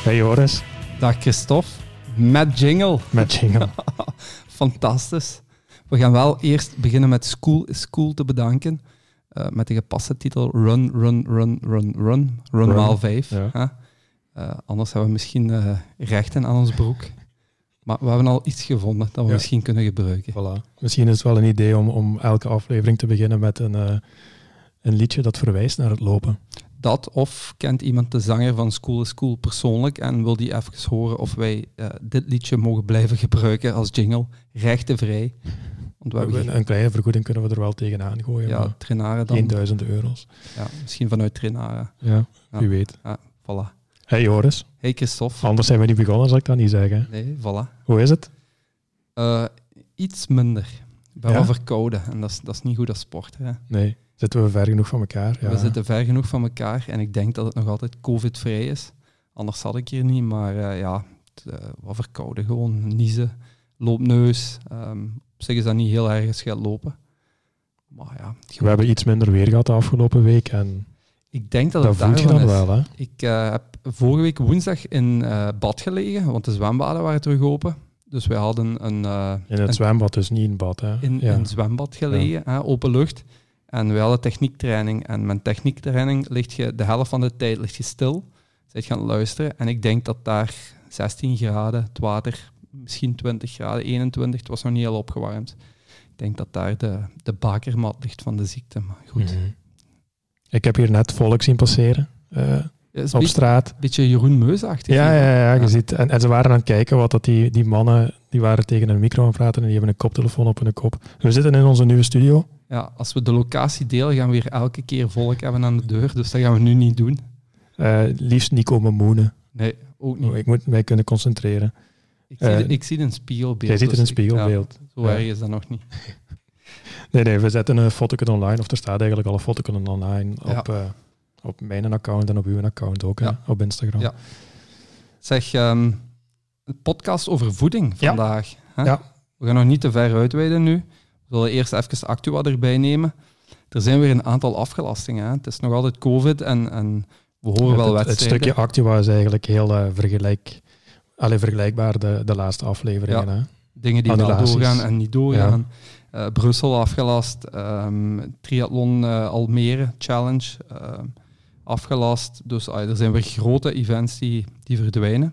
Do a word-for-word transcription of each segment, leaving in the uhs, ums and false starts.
Hey Joris. Dag Christophe. Met jingle. Met jingle. Fantastisch. We gaan wel eerst beginnen met School is Cool te bedanken. Uh, met de gepaste titel Run, Run, Run, Run, Run. Run maal vijf. Ja. Huh? Uh, anders hebben we misschien uh, rechten aan ons broek. Maar we hebben al iets gevonden dat we ja. misschien kunnen gebruiken. Voilà. Misschien is het wel een idee om, om elke aflevering te beginnen met een, uh, een liedje dat verwijst naar het lopen. Dat, of kent iemand de zanger van School is Cool persoonlijk en wil die even horen of wij uh, dit liedje mogen blijven gebruiken als jingle, rechtenvrij. Want we hebben een, een kleine vergoeding kunnen we er wel tegenaan gooien. Ja, Trainare dan. Geen duizenden euro's. Ja, misschien vanuit Trainare. Ja, ja, wie weet. Ja, voilà. Hey Joris. Hey Christophe. Anders zijn we niet begonnen, zal ik dat niet zeggen. Nee, voilà. Hoe is het? Uh, iets minder. Ik ben ja? wel verkouden en dat is, dat is niet goed als sporter. Hè? Nee. Zitten we ver genoeg van elkaar? Ja. We zitten ver genoeg van elkaar en ik denk dat het nog altijd covid-vrij is. Anders zat ik hier niet, maar uh, ja, het, uh, wat verkouden. Gewoon niezen, loopneus. Um, op zich is dat niet heel erg als je gaat lopen. Maar ja, we hebben iets minder weer gehad de afgelopen week en ik denk dat, dat het voelt je dan is. wel, hè? Ik uh, heb vorige week woensdag in uh, bad gelegen, want de zwembaden waren terug open. Dus wij hadden een... Uh, in het een, zwembad, dus niet in het bad, hè? In ja. een zwembad gelegen, ja. hè, open lucht. En we hadden techniektraining. En met techniektraining ligt je de helft van de tijd ligt je stil. Zit gaan luisteren. En ik denk dat daar zestien graden, het water, misschien twintig graden, eenentwintig, het was nog niet heel opgewarmd. Ik denk dat daar de, de bakermat ligt van de ziekte. Maar goed. Mm-hmm. Ik heb hier net volk zien passeren. Uh, op beetje, straat. Een beetje Jeroen Meus-achtig. Ja, ja, ja, je ja. ziet. En, en ze waren aan het kijken wat dat die, die mannen, die waren tegen een micro aan het praten en die hebben een koptelefoon op hun kop. We zitten in onze nieuwe studio. Ja, als we de locatie delen, gaan we weer elke keer volk hebben aan de deur. Dus dat gaan we nu niet doen. Uh, liefst niet komen moenen. Nee, ook niet. Oh, ik moet mij kunnen concentreren. Ik zie, uh, de, ik zie een spiegelbeeld. Jij ziet dus een spiegelbeeld. Ik, ja, zo erg is dat nog niet. nee, nee, we zetten een foto online, of er staat eigenlijk al een foto online ja. op, uh, op mijn account en op uw account ook, ja. hè, op Instagram. Ja. Zeg, um, een podcast over voeding vandaag. Ja. Hè? Ja. We gaan nog niet te ver uitweiden nu. We zullen eerst even de Actua erbij nemen. Er zijn weer een aantal afgelastingen. Hè? Het is nog altijd COVID en, en we horen het, wel het, wedstrijden. Het stukje Actua is eigenlijk heel uh, vergelijk, allee, vergelijkbaar de, de laatste afleveringen. Ja. Hè? Dingen die wel doorgaan en niet doorgaan. Ja. Uh, Brussel afgelast. Um, Triathlon uh, Almere Challenge uh, afgelast. Dus uh, er zijn weer grote events die, die verdwijnen.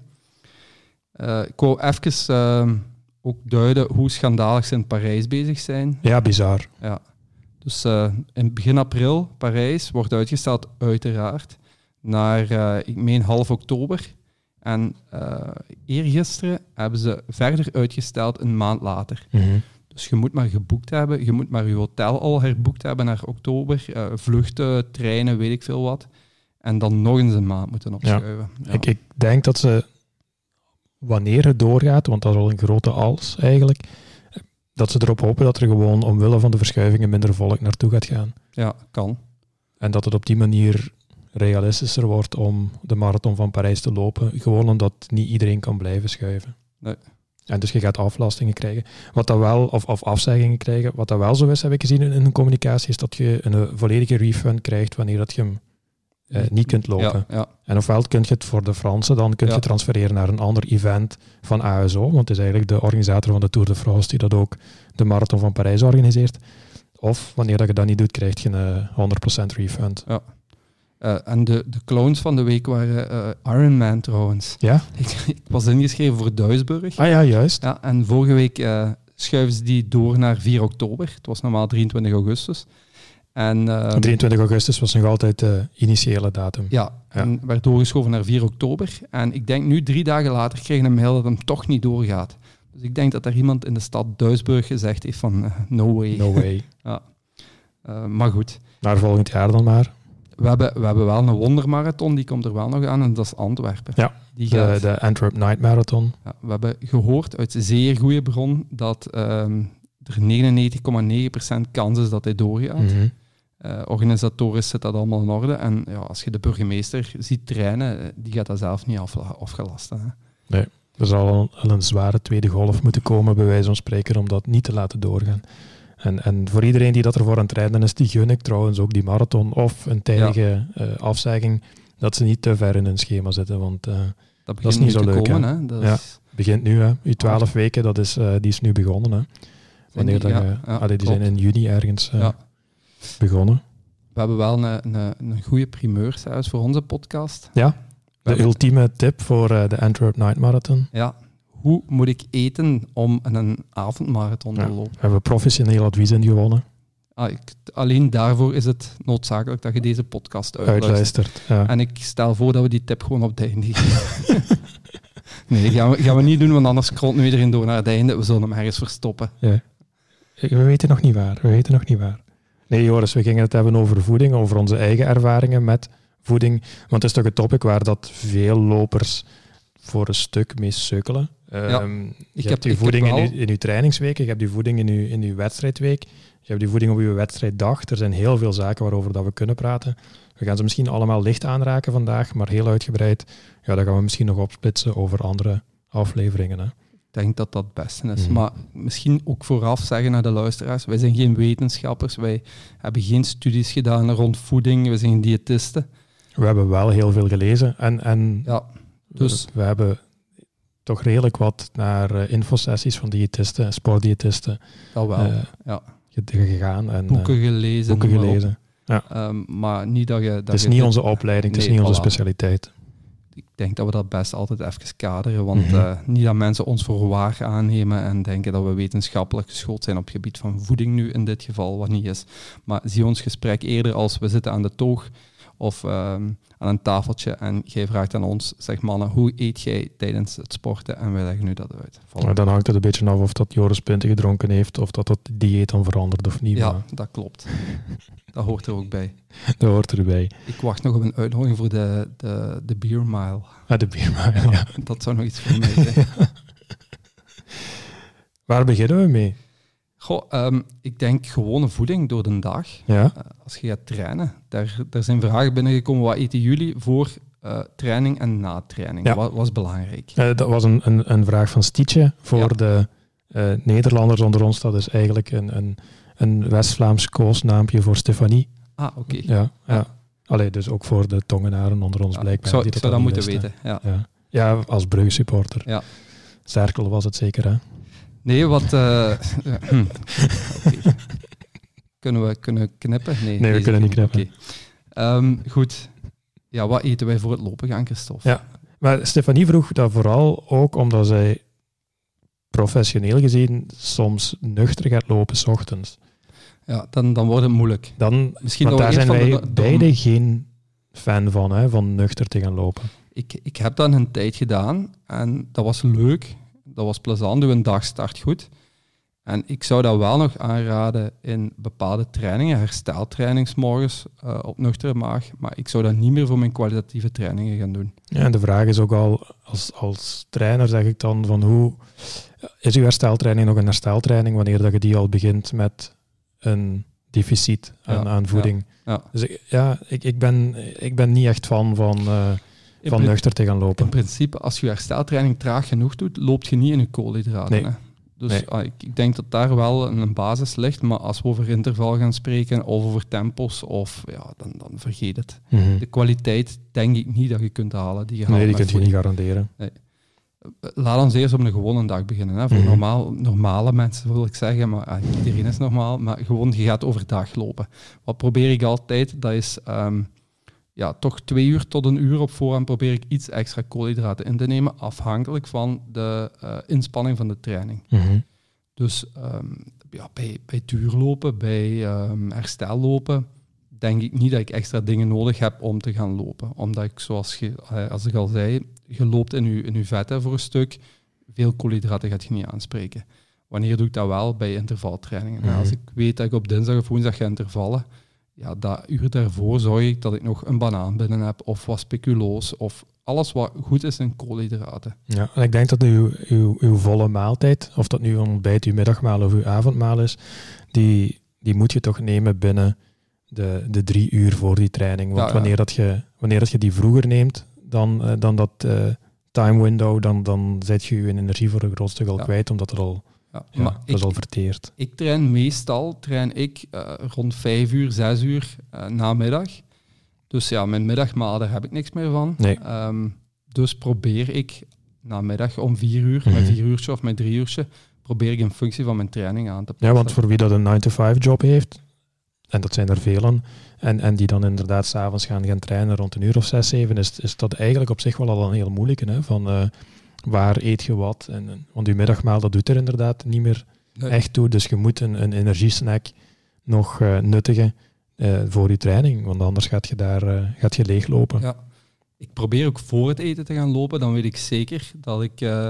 Uh, ik wou even uh, ook duiden hoe schandalig ze in Parijs bezig zijn. Ja, bizar. Ja. Dus uh, in begin april, Parijs, wordt uitgesteld uiteraard naar, uh, ik meen, half oktober. En uh, eergisteren hebben ze verder uitgesteld een maand later. Mm-hmm. Dus je moet maar geboekt hebben, je moet maar je hotel al herboekt hebben naar oktober, uh, vluchten, treinen, weet ik veel wat. En dan nog eens een maand moeten opschuiven. Ja. Ja. Ik, ik denk dat ze, wanneer het doorgaat, want dat is al een grote als eigenlijk, dat ze erop hopen dat er gewoon omwille van de verschuivingen minder volk naartoe gaat gaan. Ja, kan. En dat het op die manier realistischer wordt om de marathon van Parijs te lopen, gewoon omdat niet iedereen kan blijven schuiven. Nee. En dus je gaat aflastingen krijgen. Wat dat wel, of, of afzeggingen krijgen. Wat dat wel zo is, heb ik gezien in, in de communicatie, is dat je een, een volledige refund krijgt wanneer dat je hem eh, niet kunt lopen. Ja, ja. En ofwel kun je het voor de Fransen, dan kun je ja. transfereren naar een ander event van A S O, want het is eigenlijk de organisator van de Tour de France die dat ook de marathon van Parijs organiseert. Of wanneer dat je dat niet doet, krijg je een honderd procent refund. Ja. Uh, en de, de clowns van de week waren uh, Ironman trouwens. Ja? Ik, ik was ingeschreven voor Duisburg. Ah ja, juist. Ja, en vorige week uh, schuiven ze die door naar vier oktober. Het was normaal drieëntwintig augustus. En, uh, drieëntwintig augustus was nog altijd de initiële datum. Ja, ja, en werd doorgeschoven naar vier oktober. En ik denk nu, drie dagen later, kregen een mail dat hem toch niet doorgaat. Dus ik denk dat er iemand in de stad Duisburg gezegd heeft van uh, no way. No way. ja. uh, maar goed. Naar volgend jaar dan maar. We hebben, we hebben wel een wondermarathon, die komt er wel nog aan, en dat is Antwerpen. Ja, die gaat, de, de Antwerp Night Marathon. Ja, we hebben gehoord uit zeer goede bron dat um, er negenennegentig komma negen procent kans is dat hij doorgaat. Mm-hmm. Uh, organisatorisch zit dat allemaal in orde. En ja, als je de burgemeester ziet trainen, die gaat dat zelf niet af, afgelasten. Hè. Nee, er zal al een zware tweede golf moeten komen, bij wijze van spreken, om dat niet te laten doorgaan. En, en voor iedereen die dat ervoor aan het rijden is, die gun ik trouwens ook die marathon of een tijdige ja. uh, afzegging, dat ze niet te ver in hun schema zitten. Want uh, dat dat is niet zo te leuk. Komen, Hè? hè? Dat ja, is... begint nu. Hè. Uw twaalf ah. weken, dat is, uh, die is nu begonnen. Hè. Wanneer die, dat ja, je, ja, allee, die zijn in juni ergens uh, ja. begonnen. We hebben wel een, een, een goede primeur zelfs voor onze podcast. Ja, de hebben... ultieme tip voor uh, de Antwerp Night Marathon. Ja, hoe moet ik eten om een avondmarathon ja. te lopen? We hebben professioneel advies in gewonnen. Ah, ik, alleen daarvoor is het noodzakelijk dat je deze podcast uitluistert. uitluistert. Ja. En ik stel voor dat we die tip gewoon op het einde geven. Nee, gaan we, gaan we niet doen, want anders scrolt nu iedereen door naar het einde. We zullen hem ergens verstoppen. Ja. We weten nog niet waar. We weten nog niet waar. Nee, Joris, we gingen het hebben over voeding, over onze eigen ervaringen met voeding. Want het is toch een topic waar dat veel lopers voor een stuk mee sukkelen. Ja, um, je ik hebt heb, die voeding wel... in, uw, in uw trainingsweek, je hebt die voeding in uw, in uw wedstrijdweek, je hebt die voeding op uw wedstrijddag. Er zijn heel veel zaken waarover dat we kunnen praten. We gaan ze misschien allemaal licht aanraken vandaag, maar heel uitgebreid. Ja, dat gaan we misschien nog opsplitsen over andere afleveringen. Hè. Ik denk dat dat het beste is. Mm. Maar misschien ook vooraf zeggen naar de luisteraars, wij zijn geen wetenschappers, wij hebben geen studies gedaan rond voeding, we zijn geen diëtisten. We hebben wel heel veel gelezen en, en ja, dus... we, we hebben toch redelijk wat naar uh, infosessies van diëtisten, sportdiëtisten dat wel, uh, ja. gegaan. En, boeken gelezen. Boeken gelezen. Ja. Um, maar niet dat je... Dat het is je niet dit... onze opleiding, het nee, is niet onze voilà. specialiteit. Ik denk dat we dat best altijd even kaderen, want mm-hmm. uh, niet dat mensen ons voor waar aannemen en denken dat we wetenschappelijk geschoold zijn op het gebied van voeding nu in dit geval, wat niet is. Maar zie ons gesprek eerder als we zitten aan de toog of um, aan een tafeltje en jij vraagt aan ons, zeg mannen, hoe eet jij tijdens het sporten? En wij leggen nu dat uit. Ja, dan hangt het een beetje af of dat Joris punten gedronken heeft of dat dat dieet dan verandert of niet. Ja, maar... dat klopt. Dat hoort er ook bij. Dat hoort erbij. Ik wacht nog op een uitnodiging voor de, de, de beer mile. Ah, de beer mile, ja. Dat zou nog iets voor mij zijn. Waar beginnen we mee? Goh, um, ik denk gewone voeding door de dag. Ja? Uh, als je gaat trainen. Daar, daar zijn vragen binnengekomen. Wat eten jullie voor uh, training en na training? Ja. Wat was belangrijk? Uh, dat was een, een, een vraag van Stietje voor ja. de uh, Nederlanders onder ons. Dat is eigenlijk een, een, een West-Vlaams koosnaampje voor Stefanie. Ah, oké. Okay. Ja, ja. ja. Allee, dus ook voor de tongenaren onder ons ja, blijkbaar. Ik zou, die dat, dat, zou dat moeten wisten. weten, ja. ja. Ja, als Brugge supporter. Ja. Cerkel was het zeker, hè? Nee, wat... Uh, hm. okay. Kunnen we kunnen knippen? Nee, nee we kunnen niet knippen. Okay. Um, goed. Ja, wat eten wij voor het lopen gaan, Christophe? Ja, maar Stefanie vroeg dat vooral ook omdat zij professioneel gezien soms nuchter gaat lopen 's ochtends. Ja, dan, dan wordt het moeilijk. Dan, Misschien want daar zijn wij de, de, beide geen fan van, hè, van nuchter te gaan lopen. Ik, ik heb dat een tijd gedaan en dat was leuk. Dat was plezant, doe een dag start goed. En ik zou dat wel nog aanraden in bepaalde trainingen, hersteltrainings morgens uh, op nuchtere maag. Maar ik zou dat niet meer voor mijn kwalitatieve trainingen gaan doen. Ja, en de vraag is ook al, als, als trainer zeg ik dan, van hoe is uw hersteltraining nog een hersteltraining wanneer dat je die al begint met een deficit aan, ja, aan voeding. Ja, ja. Dus ik, ja, ik, ik, ben, ik ben niet echt fan van, uh, van pri- nuchter te gaan lopen. In principe, als je hersteltraining traag genoeg doet, loopt je niet in je koolhydraten. Nee. Hè? Dus nee. ah, ik, ik denk dat daar wel een basis ligt, maar als we over interval gaan spreken of over tempos, of, ja, dan, dan vergeet het. Mm-hmm. De kwaliteit denk ik niet dat je kunt halen. Die je nee, die kun je niet garanderen. Nee. Laat ons eerst op een gewone dag beginnen. Hè. Voor mm-hmm. normaal, normale mensen wil ik zeggen, maar ah, iedereen is normaal, maar gewoon je gaat overdag lopen. Wat probeer ik altijd, dat is um, ja, toch twee uur tot een uur op voorhand probeer ik iets extra koolhydraten in te nemen, afhankelijk van de uh, inspanning van de training. Mm-hmm. Dus um, ja, bij, bij duurlopen, bij um, herstellopen, denk ik niet dat ik extra dingen nodig heb om te gaan lopen. Omdat ik, zoals je, als ik al zei, je loopt in je, in je vetten voor een stuk, veel koolhydraten gaat je niet aanspreken. Wanneer doe ik dat wel? Bij intervaltrainingen. Mm-hmm. Als ik weet dat ik op dinsdag of woensdag ga intervallen, ja, dat uur daarvoor zorg ik dat ik nog een banaan binnen heb, of wat speculoos, of alles wat goed is in koolhydraten. Ja, en ik denk dat uw, uw, uw volle maaltijd, of dat nu een ontbijt, uw middagmaal of uw avondmaal is, die, die moet je toch nemen binnen de, de drie uur voor die training. Want ja, ja. Wanneer, dat je, wanneer dat je die vroeger neemt dan, uh, dan dat uh, time window, dan, dan zet je je energie voor een groot stuk al ja. kwijt, omdat het al, ja, ja, maar dat ik, is al verteerd. Ik train meestal train ik, uh, rond vijf uur, zes uur uh, namiddag. Dus ja, mijn middagmaal, daar heb ik niks meer van. Nee. Um, dus probeer ik namiddag om vier uur, Mm-hmm. met vier uurtje of met drie uurtje, probeer ik in functie van mijn training aan te passen. Ja, want voor wie dat een nine to five job heeft, en dat zijn er velen, en, en die dan inderdaad s'avonds gaan, gaan trainen rond een uur of zes, zeven, is, is dat eigenlijk op zich wel al een heel moeilijke. Hè? Van uh, waar eet je wat? En, en, want je middagmaal, dat doet er inderdaad niet meer nee. echt toe. Dus je moet een, een energiesnack nog uh, nuttigen uh, voor je training, want anders gaat je daar uh, gaat je leeglopen. Ja. Ik probeer ook voor het eten te gaan lopen, dan weet ik zeker dat ik, uh,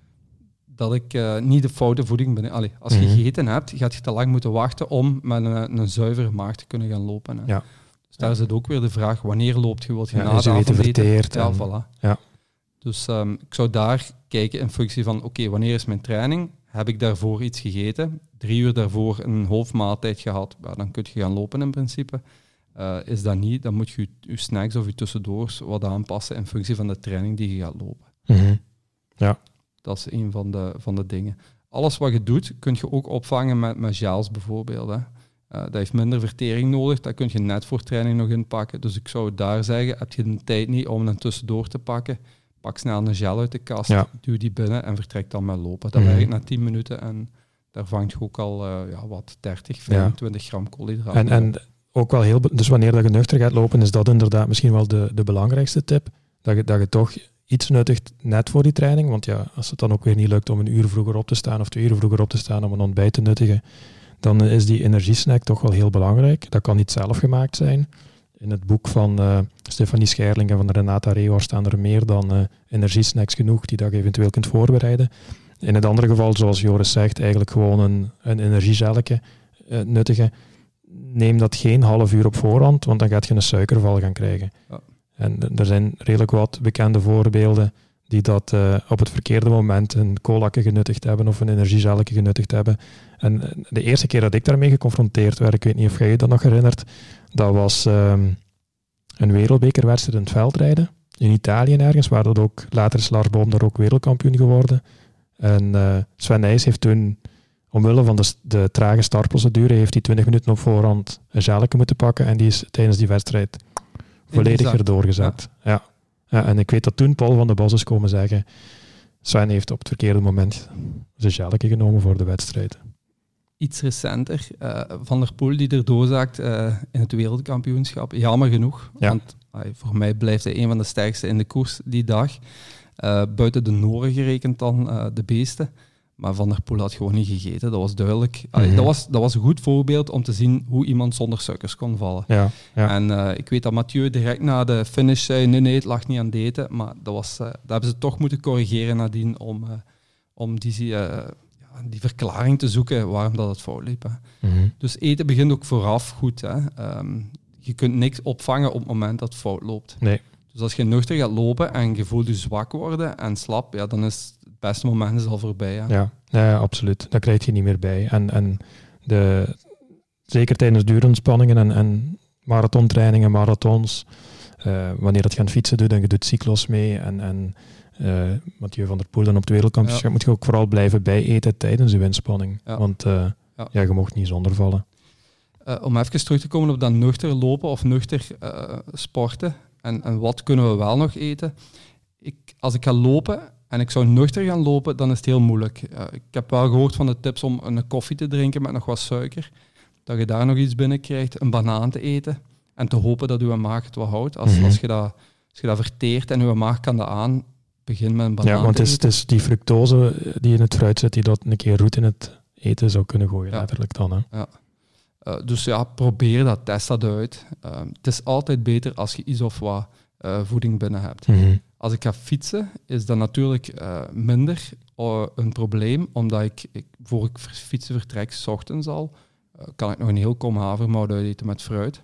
dat ik uh, niet de foute voeding ben. Allee, als je mm-hmm. gegeten hebt, gaat je te lang moeten wachten om met een, een zuivere maag te kunnen gaan lopen. Hè. Ja. Dus daar zit ook weer de vraag, wanneer loopt je? Wilt je ja, na de avond verteerd eten? Ja, en, voilà. Ja. Dus um, ik zou daar kijken in functie van, oké, okay, wanneer is mijn training? Heb ik daarvoor iets gegeten? Drie uur daarvoor een hoofdmaaltijd gehad? Ja, dan kun je gaan lopen in principe. Uh, is dat niet, dan moet je je snacks of je tussendoors wat aanpassen in functie van de training die je gaat lopen. Mm-hmm. Ja. Dat is een van de, van de dingen. Alles wat je doet, kun je ook opvangen met, met gels bijvoorbeeld. Hè. Uh, dat heeft minder vertering nodig, dat kun je net voor training nog inpakken. Dus ik zou daar zeggen, heb je de tijd niet om een tussendoor te pakken, pak snel een gel uit de kast, ja. duw die binnen en vertrek dan met lopen. Dat mm-hmm. werkt na tien minuten en daar vangt je ook al uh, ja, wat dertig, vijfentwintig ja. gram koolhydraten. En, en ook wel heel, dus wanneer dat je nuchter gaat lopen, is dat inderdaad misschien wel de, de belangrijkste tip. Dat je, dat je toch iets nuttigt net voor die training. Want ja, als het dan ook weer niet lukt om een uur vroeger op te staan of twee uur vroeger op te staan om een ontbijt te nuttigen, dan is die energiesnack toch wel heel belangrijk. Dat kan niet zelf gemaakt zijn. In het boek van uh, Stefanie Scherling en van Renata Rehor staan er meer dan uh, energiesnacks genoeg die dat je eventueel kunt voorbereiden. In het andere geval, zoals Joris zegt, eigenlijk gewoon een, een energiegelletje uh, nuttigen. Neem dat geen half uur op voorhand, want dan gaat je een suikerval gaan krijgen. Ja. En er zijn redelijk wat bekende voorbeelden die dat uh, op het verkeerde moment een colaatje genuttigd hebben of een energiegelletje genuttigd hebben. En de eerste keer dat ik daarmee geconfronteerd werd, ik weet niet of jij je dat nog herinnert, dat was um, een wereldbekerwedstrijd in het veldrijden. In Italië ergens, waar dat ook, later is Lars Boom daar ook wereldkampioen geworden. En uh, Sven Nys heeft toen, omwille van de, de trage startprocedure, heeft hij twintig minuten op voorhand een gelletje moeten pakken en die is tijdens die wedstrijd volledig erdoor gezet. Ja. Ja. Ja, en ik weet dat toen Paul van de Bos is komen zeggen, Sven heeft op het verkeerde moment zijn gelletje genomen voor de wedstrijd. Iets recenter, uh, Van der Poel die erdoor zaakt uh, in het wereldkampioenschap. Jammer genoeg, ja. want uh, voor mij blijft hij een van de sterkste in de koers die dag. Uh, buiten de Noren gerekend dan uh, de beesten. Maar Van der Poel had gewoon niet gegeten, dat was duidelijk. Allee, mm-hmm. dat, was, dat was een goed voorbeeld om te zien hoe iemand zonder suikers kon vallen. Ja, ja. En uh, ik weet dat Mathieu direct na de finish zei, nee, nee, het lag niet aan het eten. Maar dat, was, uh, dat hebben ze toch moeten corrigeren nadien om, uh, om die, uh, ja, die verklaring te zoeken waarom dat het fout liep. Hè. Mm-hmm. Dus eten begint ook vooraf goed. Hè. Um, je kunt niks opvangen op het moment dat het fout loopt. Nee. Dus als je nuchter gaat lopen en je voelt je zwak worden en slap, ja, dan is het beste moment is al voorbij. Hè. Ja, ja, absoluut. Daar krijg je niet meer bij. En, en de, zeker tijdens duurinspanningen en, en marathontrainingen, marathons, uh, wanneer dat gaan fietsen doet en je doet cyclos mee en, en uh, Mathieu van der Poel dan op het wereldkampioenschap, ja. moet je ook vooral blijven bijeten tijdens je inspanning. Ja. Want uh, ja. ja, je mocht niet zonder vallen. Uh, om even terug te komen op dat nuchter lopen of nuchter uh, sporten. En, en wat kunnen we wel nog eten? Ik, als ik ga lopen en ik zou nuchter gaan lopen, dan is het heel moeilijk. Uh, ik heb wel gehoord van de tips om een koffie te drinken met nog wat suiker. Dat je daar nog iets binnen krijgt, een banaan te eten. En te hopen dat je maag het wat houdt. Als, mm-hmm. als, je, dat, als je dat verteert en je maag kan dat aan, begin met een banaan ja, want te het is, eten. het is die fructose die in het fruit zit, die dat een keer roet in het eten zou kunnen gooien, ja. letterlijk dan. Hè. Ja. Uh, dus ja, probeer dat, test dat uit. Uh, het is altijd beter als je iets of wat uh, voeding binnen hebt. Mm-hmm. Als ik ga fietsen, is dat natuurlijk uh, minder uh, een probleem, omdat ik, ik voor ik fietsen vertrek, 's ochtends al, uh, kan ik nog een heel kom havermout uiteten met fruit.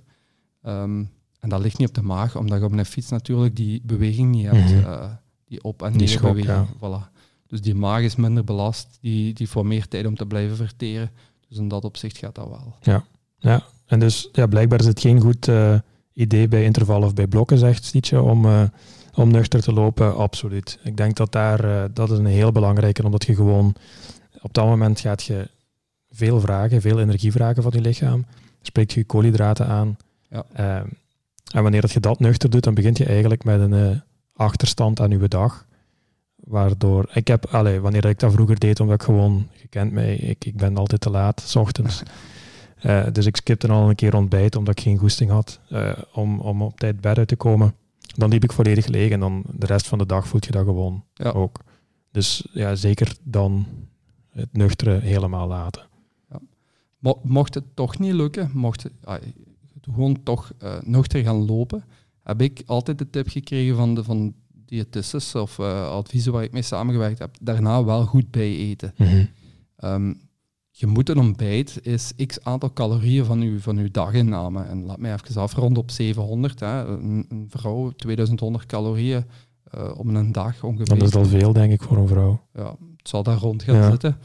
Um, en dat ligt niet op de maag, omdat je op een fiets natuurlijk die beweging niet hebt, Mm-hmm. uh, die op- en neerbeweging. Ja. Voilà. Dus die maag is minder belast, die, die voor meer tijd om te blijven verteren. Dus in dat opzicht gaat dat wel. Ja, ja. En dus ja, blijkbaar is het geen goed uh, idee bij intervallen of bij blokken, zegt Stietje, om, uh, om nuchter te lopen. Absoluut. Ik denk dat daar, uh, dat is een heel belangrijke, omdat je gewoon op dat moment gaat je veel vragen, veel energie vragen van je lichaam. Spreekt je je koolhydraten aan. Ja. Uh, en wanneer dat je dat nuchter doet, dan begint je eigenlijk met een, uh, achterstand aan uw dag. Waardoor, ik heb, allee, wanneer ik dat vroeger deed, omdat ik gewoon, je kent mij, ik, ik ben altijd te laat, 's ochtends. uh, dus ik skipte al een keer ontbijt, omdat ik geen goesting had, uh, om, om op tijd bed uit te komen. Dan liep ik volledig leeg en dan de rest van de dag voelt je dat gewoon ja. ook. Dus ja, zeker dan het nuchtere helemaal laten. Ja. Mo- mocht het toch niet lukken, mocht het, ah, gewoon toch uh, nuchter gaan lopen, heb ik altijd de tip gekregen van de van diëtistes of uh, adviezen waar ik mee samengewerkt heb, daarna wel goed bij eten. Mm-hmm. Um, je moet een ontbijt is x aantal calorieën van je, van uw daginname. En laat mij even afronden op zevenhonderd. Hè. Een, een vrouw, tweeduizend honderd calorieën uh, op een dag ongeveer. Dat is al veel, denk ik, voor een vrouw. Ja, het zal daar rond gaan ja. zitten.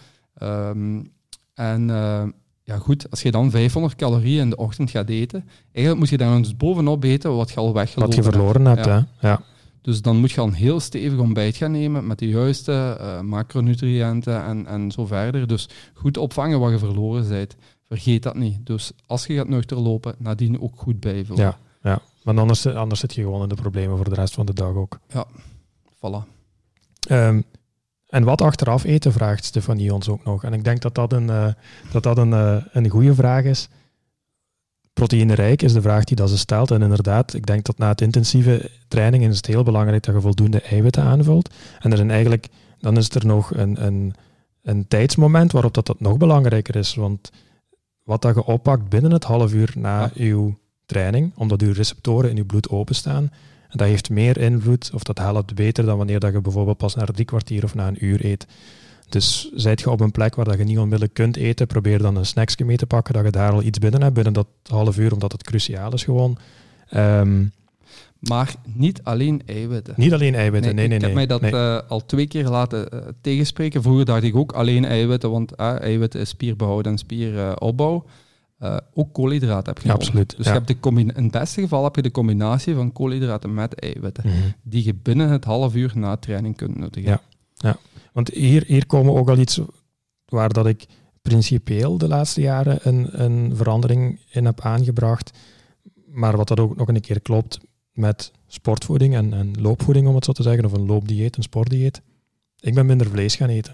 Um, en uh, ja goed, als je dan vijfhonderd calorieën in de ochtend gaat eten, eigenlijk moet je daar dus bovenop eten wat je al weggelopen hebt. Wat je verloren hebt, ja. hè. Ja. Dus dan moet je al een heel stevig ontbijt gaan nemen met de juiste uh, macronutriënten en, en zo verder. Dus goed opvangen wat je verloren bent. Vergeet dat niet. Dus als je gaat nuchter lopen, nadien ook goed bijvullen. Ja, ja. Want anders, anders zit je gewoon in de problemen voor de rest van de dag ook. Ja, voilà. Um, en wat achteraf eten, vraagt Stefanie ons ook nog. En ik denk dat dat een, uh, dat dat een, uh, een goede vraag is. Proteïnerijk is de vraag die dat ze stelt. En inderdaad, ik denk dat na het intensieve training is het heel belangrijk dat je voldoende eiwitten aanvult. En er zijn eigenlijk, dan is er nog een, een, een tijdsmoment waarop dat, dat nog belangrijker is. Want wat dat je oppakt binnen het half uur na ja. uw training, omdat uw receptoren in uw bloed openstaan, en dat heeft meer invloed, of dat helpt beter dan wanneer dat je bijvoorbeeld pas na drie kwartier of na een uur eet. Dus zijt je op een plek waar dat je niet onmiddellijk kunt eten, probeer dan een snacksje mee te pakken, dat je daar al iets binnen hebt, binnen dat half uur, omdat het cruciaal is gewoon. Um, maar niet alleen eiwitten. Niet alleen eiwitten, nee, nee, nee. Ik nee, heb mij dat nee. uh, al twee keer laten uh, tegenspreken. Vroeger dacht ik ook alleen eiwitten, want uh, eiwitten is spierbehoud en spieropbouw. Uh, ook koolhydraten heb je ja, nodig. absoluut. Dus ja. je hebt de combina- in het beste geval heb je de combinatie van koolhydraten met eiwitten, mm-hmm. die je binnen het half uur na training kunt nuttigen. Ja, ja. Want hier, hier komen we ook al iets waar dat ik principieel de laatste jaren een, een verandering in heb aangebracht, maar wat dat ook nog een keer klopt met sportvoeding en, en loopvoeding, om het zo te zeggen, of een loopdieet, een sportdieet. Ik ben minder vlees gaan eten.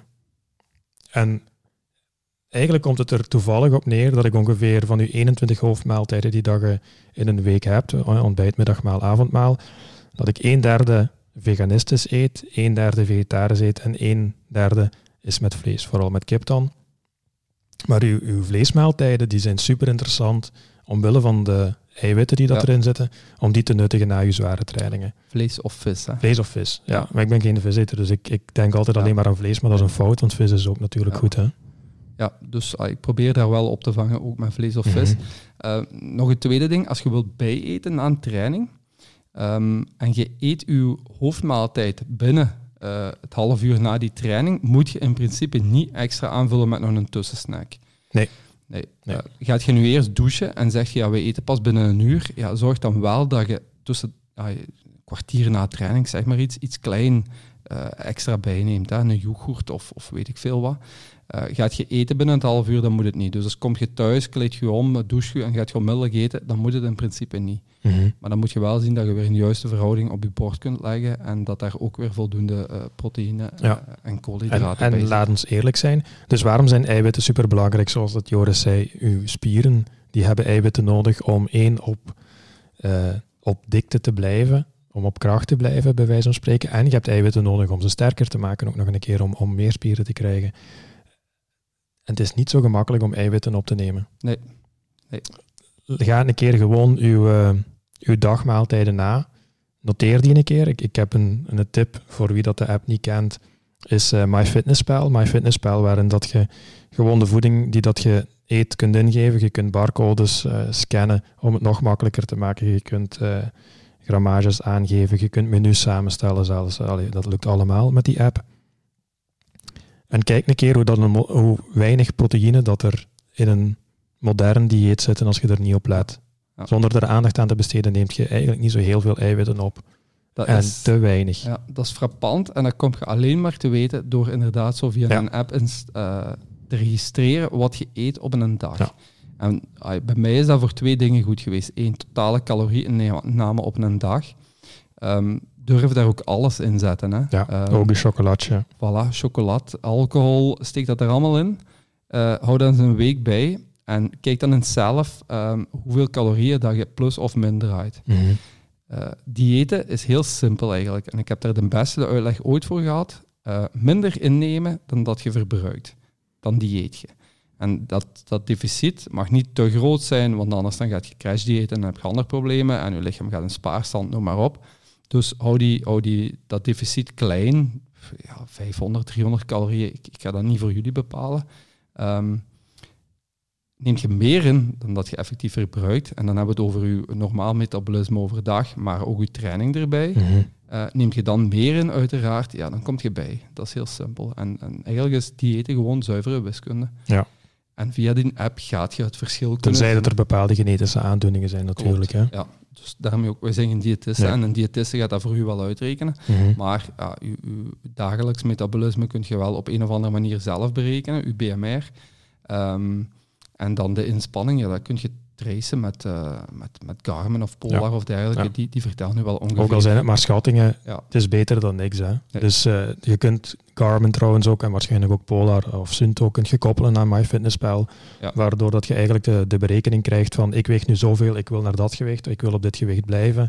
En eigenlijk komt het er toevallig op neer dat ik ongeveer van uw eenentwintig hoofdmaaltijden die dat je in een week hebt, ontbijt, middagmaal, avondmaal, dat ik een derde veganistisch eet, een derde vegetarisch eet en een derde is met vlees, vooral met kip dan. Maar uw, uw vleesmaaltijden die zijn super interessant omwille van de eiwitten die dat ja. erin zitten, om die te nuttigen na uw zware trainingen. Vlees of vis, hè? Vlees of vis, ja. ja. Maar ik ben geen viseter, dus ik, ik denk altijd ja. alleen maar aan vlees, maar dat is een fout, want vis is ook natuurlijk ja. goed, hè. Ja, dus uh, ik probeer daar wel op te vangen, ook met vlees of vis. Mm-hmm. Uh, nog een tweede ding, als je wilt bijeten na een training, um, en je eet je hoofdmaaltijd binnen uh, het half uur na die training, moet je in principe niet extra aanvullen met nog een tussensnack. Nee. nee. nee. Uh, gaat je nu eerst douchen en zeg je, ja, we eten pas binnen een uur, ja, zorg dan wel dat je tussen uh, een kwartier na training, zeg maar iets, iets klein uh, extra bijneemt, hè, een yoghurt of, of weet ik veel wat. Uh, gaat je eten binnen het half uur, dan moet het niet. Dus als kom je thuis, kleed je om, douche je en gaat je onmiddellijk eten, dan moet het in principe niet. Mm-hmm. Maar dan moet je wel zien dat je weer een juiste verhouding op je bord kunt leggen en dat daar ook weer voldoende uh, proteïne ja. uh, en koolhydraten en, bij En laat ons eerlijk zijn, dus waarom zijn eiwitten superbelangrijk? Zoals dat Joris zei, uw spieren die hebben eiwitten nodig om één op, uh, op dikte te blijven, om op kracht te blijven, bij wijze van spreken. En je hebt eiwitten nodig om ze sterker te maken, ook nog een keer om, om meer spieren te krijgen. En het is niet zo gemakkelijk om eiwitten op te nemen. Nee. nee. Ga een keer gewoon uw, uh, uw dagmaaltijden na. Noteer die een keer. Ik, ik heb een, een tip voor wie dat de app niet kent, is uh, MyFitnessPal. MyFitnessPal, waarin dat je gewoon de voeding die dat je eet kunt ingeven. Je kunt barcodes uh, scannen om het nog makkelijker te maken. Je kunt uh, grammages aangeven. Je kunt menus samenstellen zelfs. Allee, dat lukt allemaal met die app. En kijk een keer hoe, dat een, hoe weinig proteïne dat er in een modern dieet zitten als je er niet op let. Ja. Zonder er aandacht aan te besteden neemt je eigenlijk niet zo heel veel eiwitten op. Dat en is, te weinig. Ja, dat is frappant en dat kom je alleen maar te weten door inderdaad zo via ja. een app inst, uh, te registreren wat je eet op een dag. Ja. En uh, bij mij is dat voor twee dingen goed geweest. Eén, totale calorieinname op een dag. Um, durf daar ook alles in zetten. Hè. Ja, um, ook een chocolatje. Voilà, chocolade, alcohol, steek dat er allemaal in. Uh, hou dat eens een week bij en kijk dan eens zelf um, hoeveel calorieën dat je plus of min draait. Mm-hmm. Uh, diëten is heel simpel eigenlijk. En ik heb daar de beste uitleg ooit voor gehad. Uh, minder innemen dan dat je verbruikt. Dan dieet je. En dat, dat deficit mag niet te groot zijn, want anders dan gaat je crash diëten en dan heb je andere problemen en je lichaam gaat in spaarstand, noem maar op. Dus hou, die, hou die, dat deficit klein. Ja, vijfhonderd, driehonderd calorieën, ik, ik ga dat niet voor jullie bepalen. Um, neem je meer in dan dat je effectief verbruikt, en dan hebben we het over je normaal metabolisme overdag, maar ook je training erbij. Mm-hmm. Uh, neem je dan meer in, uiteraard, ja, dan kom je bij. Dat is heel simpel. En, en eigenlijk is diëten gewoon zuivere wiskunde. Ja. En via die app gaat je het verschil kunnen... Tenzij dat er bepaalde genetische aandoeningen zijn natuurlijk. Hè? Ja, dus daarmee ook, wij zijn geen diëtisten, ja. En een diëtiste gaat dat voor u wel uitrekenen. Mm-hmm. Maar ja, uw, uw dagelijks metabolisme kun je wel op een of andere manier zelf berekenen, uw B M R. Um, en dan de inspanning, ja, dat kun je tracen met, uh, met, met Garmin of Polar ja. of dergelijke. Ja. Die, die vertellen nu wel ongeveer. Ook al zijn het maar schattingen, ja. Het is beter dan niks. Hè? Nee. Dus uh, je kunt Garmin trouwens ook, en waarschijnlijk ook Polar of Sunto, kunt je koppelen aan MyFitnessPal, ja. Waardoor dat je eigenlijk de, de berekening krijgt van ik weeg nu zoveel, ik wil naar dat gewicht, ik wil op dit gewicht blijven.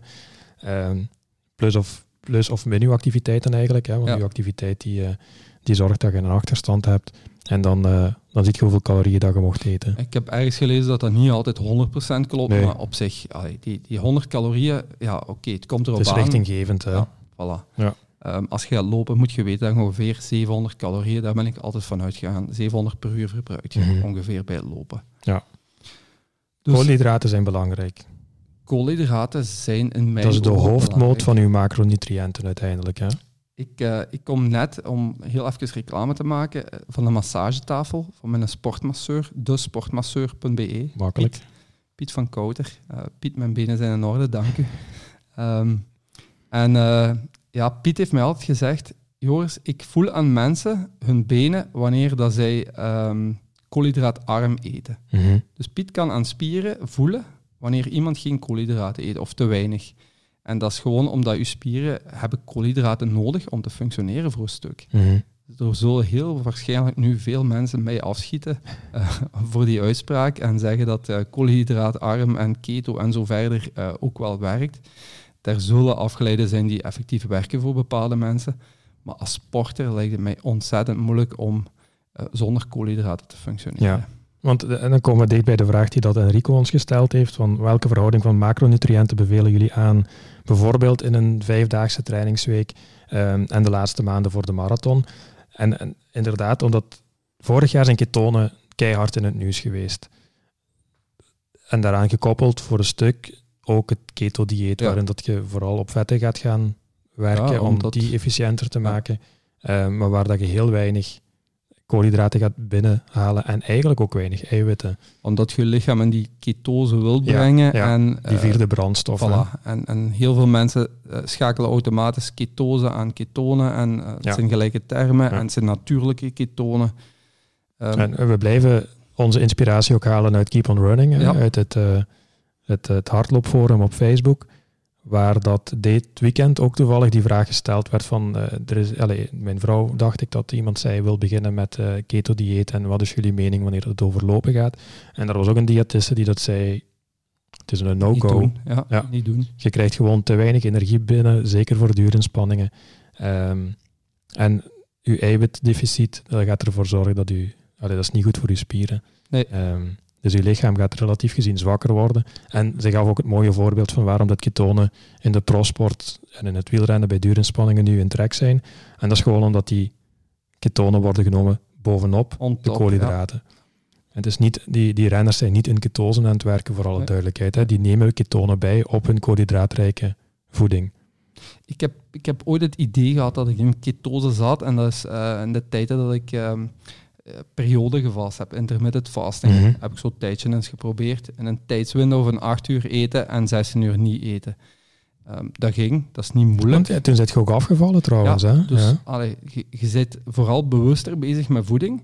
Um, plus of, plus of min uw activiteiten eigenlijk, hè? Want ja. uw activiteit die, uh, die zorgt dat je een achterstand hebt. En dan, uh, dan zie je hoeveel calorieën dat je mocht eten. Ik heb ergens gelezen dat dat niet altijd honderd procent klopt, nee. Maar op zich, allee, die, die honderd calorieën, ja oké, okay, het komt erop aan. Het is richtinggevend, hè. Ja, voilà. Ja. Um, als je gaat lopen, moet je weten dat ongeveer zevenhonderd calorieën, daar ben ik altijd van uitgegaan. zevenhonderd per uur verbruik je mm-hmm. ongeveer bij het lopen. Ja. Dus, koolhydraten zijn belangrijk. Koolhydraten zijn in mijn Dat is de hoofdmoot van uw macronutriënten uiteindelijk, hè. Ik, uh, ik kom net, om heel even reclame te maken, van de massagetafel van mijn sportmasseur, de sportmasseur punt b e. Makkelijk. Piet, Piet van Kouter. Uh, Piet, mijn benen zijn in orde, dank u. Um, en uh, ja, Piet heeft mij altijd gezegd, Joris, ik voel aan mensen hun benen wanneer dat zij um, koolhydraatarm eten. Mm-hmm. Dus Piet kan aan spieren voelen wanneer iemand geen koolhydraten eet, of te weinig. En dat is gewoon omdat je spieren hebben koolhydraten nodig om te functioneren voor een stuk. Mm-hmm. Er zullen heel waarschijnlijk nu veel mensen mij afschieten uh, voor die uitspraak en zeggen dat uh, koolhydraatarm en keto en zo verder uh, ook wel werkt. Er zullen afgeleiden zijn die effectief werken voor bepaalde mensen. Maar als sporter lijkt het mij ontzettend moeilijk om uh, zonder koolhydraten te functioneren. Ja. Want en dan komen we dicht bij de vraag die dat Enrico ons gesteld heeft, van welke verhouding van macronutriënten bevelen jullie aan, bijvoorbeeld in een vijfdaagse trainingsweek um, en de laatste maanden voor de marathon. En, en inderdaad, omdat vorig jaar zijn ketonen keihard in het nieuws geweest. En daaraan gekoppeld voor een stuk ook het keto-dieet, ja. Waarin dat je vooral op vetten gaat gaan werken, ja, om die efficiënter te ja. maken, uh, maar waar dat je heel weinig koolhydraten gaat binnenhalen en eigenlijk ook weinig eiwitten. Omdat je lichaam in die ketose wil brengen. Ja, ja, en, die vierde uh, brandstof. Voilà. En, en heel veel mensen uh, schakelen automatisch ketose aan ketonen. En uh, het ja. zijn gelijke termen. Ja. En het zijn natuurlijke ketonen. Um, en we blijven onze inspiratie ook halen uit Keep on Running. Ja. Uit het, uh, het, het hardloopforum op Facebook. Waar dat dit weekend ook toevallig die vraag gesteld werd van, uh, er is, allez, mijn vrouw dacht ik dat iemand zei, wil beginnen met uh, keto-dieet en wat is jullie mening wanneer het over lopen gaat? En er was ook een diëtiste die dat zei, het is een no-go. Niet doen. Ja, ja. Niet doen. Je krijgt gewoon te weinig energie binnen, zeker voor duurinspanningen. Um, en uw eiwitdeficit, dat gaat ervoor zorgen dat u, allez, dat is niet goed voor uw spieren. Nee. Um, Dus je lichaam gaat relatief gezien zwakker worden. En ze gaf ook het mooie voorbeeld van waarom dat ketonen in de prosport en in het wielrennen bij duurinspanningen nu in trek zijn. En dat is gewoon omdat die ketonen worden genomen bovenop On top, de koolhydraten. Ja. Het is niet, die, die renners zijn niet in ketosen aan het werken, voor alle nee. duidelijkheid. Hè. Die nemen ketonen bij op hun koolhydraatrijke voeding. Ik heb, ik heb ooit het idee gehad dat ik in ketose zat. En dat is uh, in de tijden dat ik... Uh, periode gevast heb, intermittent fasting, mm-hmm. heb ik zo'n tijdje eens geprobeerd. In een tijdswindow van acht uur eten en zestien uur niet eten. Um, dat ging, dat is niet moeilijk. Want, ja, toen zit je ook afgevallen trouwens. Ja, hè? dus ja. allee, je, je bent vooral bewuster bezig met voeding.